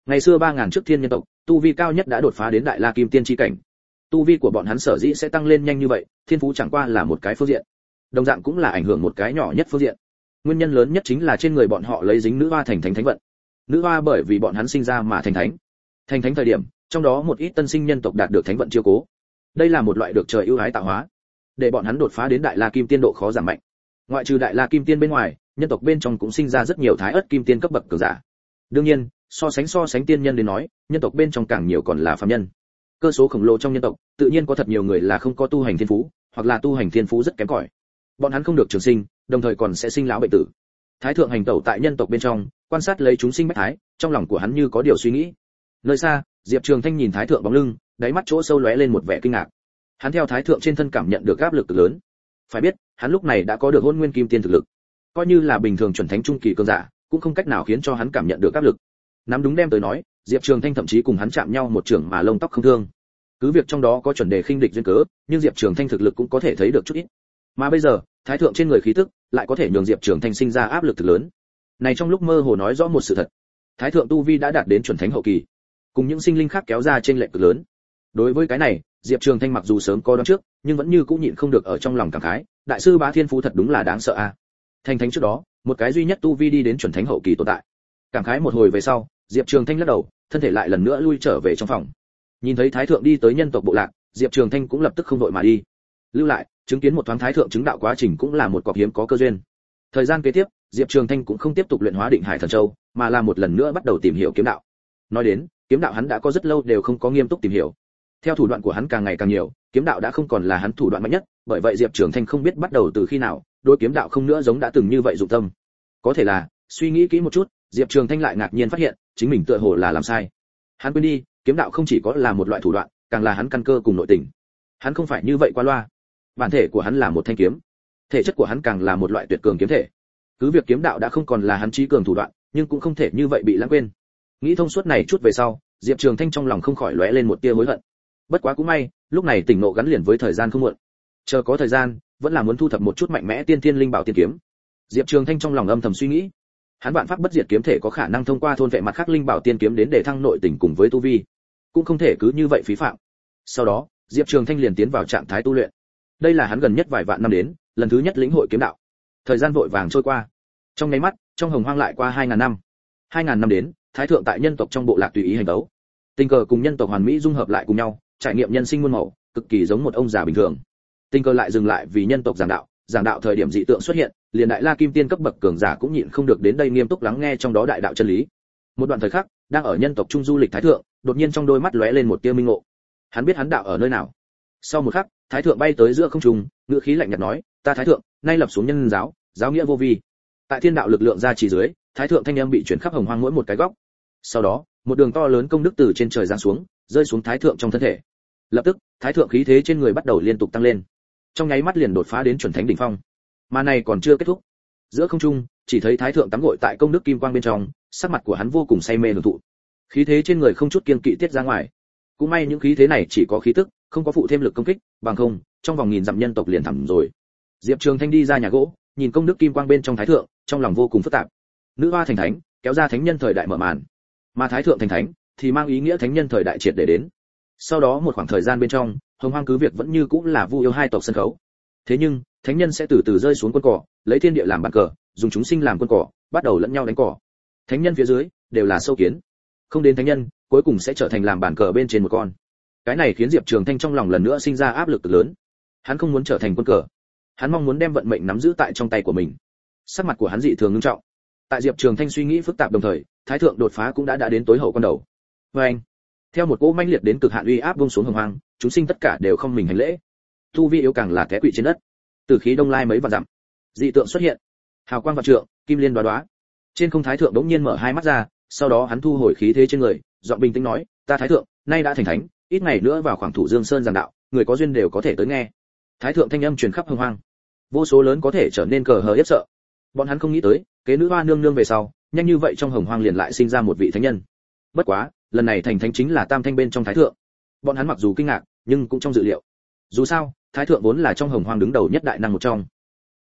Ngày xưa ba ngàn trước thiên nhân tộc, tu vi cao nhất đã đột phá đến đại la kim tiên chi cảnh. Tu vi của bọn hắn sở dĩ sẽ tăng lên nhanh như vậy, thiên phú chẳng qua là một cái phương diện, đồng dạng cũng là ảnh hưởng một cái nhỏ nhất phương diện. Nguyên nhân lớn nhất chính là trên người bọn họ lấy dính nữ hoa thành thánh thánh vận. Nữ hoa bởi vì bọn hắn sinh ra mà thành thánh. Thành thánh thời điểm, trong đó một ít tân sinh nhân tộc đạt được thánh vận chiêu cố. Đây là một loại được trời ưu ái tạo hóa, để bọn hắn đột phá đến đại la kim tiên độ khó giảm mạnh. Ngoại trừ đại la kim tiên bên ngoài, nhân tộc bên trong cũng sinh ra rất nhiều thái ớt kim tiên cấp bậc cường giả. Đương nhiên, so sánh so sánh tiên nhân đến nói, nhân tộc bên trong càng nhiều còn là phàm nhân. Cơ số khổng lồ trong nhân tộc, tự nhiên có thật nhiều người là không có tu hành thiên phú, hoặc là tu hành thiên phú rất kém cỏi. Bọn hắn không được trường sinh, đồng thời còn sẽ sinh lão bệnh tử. Thái thượng hành tẩu tại nhân tộc bên trong, quan sát lấy chúng sinh bách thái, trong lòng của hắn như có điều suy nghĩ. Nơi xa, Diệp Trường Thanh nhìn thái thượng bóng lưng, đáy mắt chỗ sâu lóe lên một vẻ kinh ngạc. Hắn theo thái thượng trên thân cảm nhận được áp lực cực lớn. Phải biết, hắn lúc này đã có được hôn nguyên kim tiên thực lực, coi như là bình thường chuẩn thánh trung kỳ cường giả, cũng không cách nào khiến cho hắn cảm nhận được áp lực. Nắm đúng đem tới nói, Diệp Trường Thanh thậm chí cùng hắn chạm nhau một trường mà lông tóc không thương. Cứ việc trong đó có chuẩn đề khinh địch duyên cớ, nhưng Diệp Trường Thanh thực lực cũng có thể thấy được chút ít. Mà bây giờ, thái thượng trên người khí tức lại có thể nhường Diệp Trường Thanh sinh ra áp lực thực lớn. Này trong lúc mơ hồ nói rõ một sự thật, thái thượng tu vi đã đạt đến chuẩn thánh hậu kỳ, cùng những sinh linh khác kéo ra trên lệch cực lớn. Đối với cái này, Diệp Trường Thanh mặc dù sớm có đoán trước, nhưng vẫn như cũng nhịn không được ở trong lòng cảm khái, đại sư Bá Thiên Phú thật đúng là đáng sợ a. À. Thành thánh trước đó, một cái duy nhất tu vi đi đến chuẩn thánh hậu kỳ tồn tại. Cảm khái một hồi về sau, Diệp Trường Thanh lắc đầu, thân thể lại lần nữa lui trở về trong phòng. Nhìn thấy thái thượng đi tới nhân tộc bộ lạc, Diệp Trường Thanh cũng lập tức không đội mà đi. Lưu lại, chứng kiến một thoáng thái thượng chứng đạo quá trình cũng là một cọc hiếm có cơ duyên. Thời gian kế tiếp, Diệp Trường Thanh cũng không tiếp tục luyện hóa Định Hải Thần Châu, mà là một lần nữa bắt đầu tìm hiểu kiếm đạo. Nói đến, kiếm đạo hắn đã có rất lâu đều không có nghiêm túc tìm hiểu. Theo thủ đoạn của hắn càng ngày càng nhiều, kiếm đạo đã không còn là hắn thủ đoạn mạnh nhất, bởi vậy Diệp Trường Thanh không biết bắt đầu từ khi nào, đối kiếm đạo không nữa giống đã từng như vậy dụng tâm. Có thể là, suy nghĩ kỹ một chút, Diệp Trường Thanh lại ngạc nhiên phát hiện, chính mình tựa hồ là làm sai. Hắn quên đi, kiếm đạo không chỉ có là một loại thủ đoạn, càng là hắn căn cơ cùng nội tình. Hắn không phải như vậy qua loa. Bản thể của hắn là một thanh kiếm, thể chất của hắn càng là một loại tuyệt cường kiếm thể. Cứ việc kiếm đạo đã không còn là hắn chí cường thủ đoạn, nhưng cũng không thể như vậy bị lãng quên. Nghĩ thông suốt này chút về sau, Diệp Trường Thanh trong lòng không khỏi lóe lên một tia hối hận. Bất quá cũng may, lúc này tỉnh ngộ gắn liền với thời gian không muộn. Chờ có thời gian, vẫn là muốn thu thập một chút mạnh mẽ tiên thiên linh bảo tiên kiếm. Diệp Trường Thanh trong lòng âm thầm suy nghĩ. Hắn vạn pháp bất diệt kiếm thể có khả năng thông qua thôn vệ mặt khác linh bảo tiên kiếm đến để thăng nội tình cùng với tu vi, cũng không thể cứ như vậy phí phạm. Sau đó, Diệp Trường Thanh liền tiến vào trạng thái tu luyện. Đây là hắn gần nhất vài vạn năm đến, lần thứ nhất lĩnh hội kiếm đạo. Thời gian vội vàng trôi qua. Trong nháy mắt, trong hồng hoang lại qua hai ngàn năm. hai ngàn năm đến, thái thượng tại nhân tộc trong bộ lạc tùy ý hành đấu. Tình cờ cùng nhân tộc hoàn mỹ dung hợp lại cùng nhau, trải nghiệm nhân sinh muôn màu, cực kỳ giống một ông già bình thường. Tình cờ lại dừng lại vì nhân tộc giảng đạo, giảng đạo thời điểm dị tượng xuất hiện, liền đại la kim tiên cấp bậc cường giả cũng nhịn không được đến đây nghiêm túc lắng nghe trong đó đại đạo chân lý. Một đoạn thời khắc, đang ở nhân tộc trung du lịch thái thượng, đột nhiên trong đôi mắt lóe lên một tia minh ngộ. Hắn biết hắn đạo ở nơi nào. Sau một khắc, thái thượng bay tới giữa không trung, ngữ khí lạnh nhạt nói, ta thái thượng, nay lập xuống nhân giáo, giáo nghĩa vô vi. Tại thiên đạo lực lượng ra chỉ dưới, thái thượng thanh âm bị chuyển khắp hồng hoang mỗi một cái góc. Sau đó, một đường to lớn công đức từ trên trời giáng xuống, rơi xuống thái thượng trong thân thể. Lập tức, thái thượng khí thế trên người bắt đầu liên tục tăng lên. Trong nháy mắt liền đột phá đến chuẩn thánh đỉnh phong. Mà này còn chưa kết thúc. Giữa không trung, chỉ thấy thái thượng tắm gội tại công đức kim quang bên trong, sắc mặt của hắn vô cùng say mê hưởng thụ. Khí thế trên người không chút kiêng kỵ tiết ra ngoài. Cũng may những khí thế này chỉ có khí tức, không có phụ thêm lực công kích, bằng không, trong vòng nghìn dặm nhân tộc liền thẳm rồi. Diệp Trường Thanh đi ra nhà gỗ, nhìn công đức kim quang bên trong thái thượng, trong lòng vô cùng phức tạp. Nữ hoa thành thánh, kéo ra thánh nhân thời đại mở màn. Mà thái thượng thành thánh, thì mang ý nghĩa thánh nhân thời đại triệt để đến. Sau đó một khoảng thời gian bên trong, hồng hoang cứ việc vẫn như cũng là vu yêu hai tộc sân khấu. Thế nhưng, thánh nhân sẽ từ từ rơi xuống quân cỏ, lấy thiên địa làm bàn cờ, dùng chúng sinh làm quân cỏ, bắt đầu lẫn nhau đánh cỏ. Thánh nhân phía dưới đều là sâu kiến. Không đến thánh nhân, cuối cùng sẽ trở thành làm bàn cờ bên trên một con. Cái này khiến Diệp Trường Thanh trong lòng lần nữa sinh ra áp lực lớn. Hắn không muốn trở thành quân cờ, hắn mong muốn đem vận mệnh nắm giữ tại trong tay của mình. Sắc mặt của hắn dị thường nghiêm trọng. Tại Diệp Trường Thanh suy nghĩ phức tạp đồng thời, thái thượng đột phá cũng đã đã đến tối hậu con đầu. Và anh, theo một cỗ manh liệt đến cực hạn uy áp buông xuống hồng hoang, chúng sinh tất cả đều không mình hành lễ. Tu vi yếu càng là té quỵ trên đất. Từ khí đông lai mấy vạn dặm, dị tượng xuất hiện. Hào quang vạn trượng, kim liên đóa đóa. Trên không thái thượng đống nhiên mở hai mắt ra, sau đó hắn thu hồi khí thế trên người, giọng bình tĩnh nói, ta thái thượng, nay đã thành thánh, ít ngày nữa vào khoảng thủ Dương Sơn giảng đạo, người có duyên đều có thể tới nghe. Thái thượng thanh âm truyền khắp hồng hoang. Vô số lớn có thể trở nên cờ hờ yết sợ. Bọn hắn không nghĩ tới, kế nữ hoa nương nương về sau, nhanh như vậy trong hồng hoang liền lại sinh ra một vị thánh nhân. Bất quá, lần này thành thánh chính là tam thanh bên trong thái thượng. Bọn hắn mặc dù kinh ngạc, nhưng cũng trong dự liệu. Dù sao, thái thượng vốn là trong hồng hoang đứng đầu nhất đại năng một trong.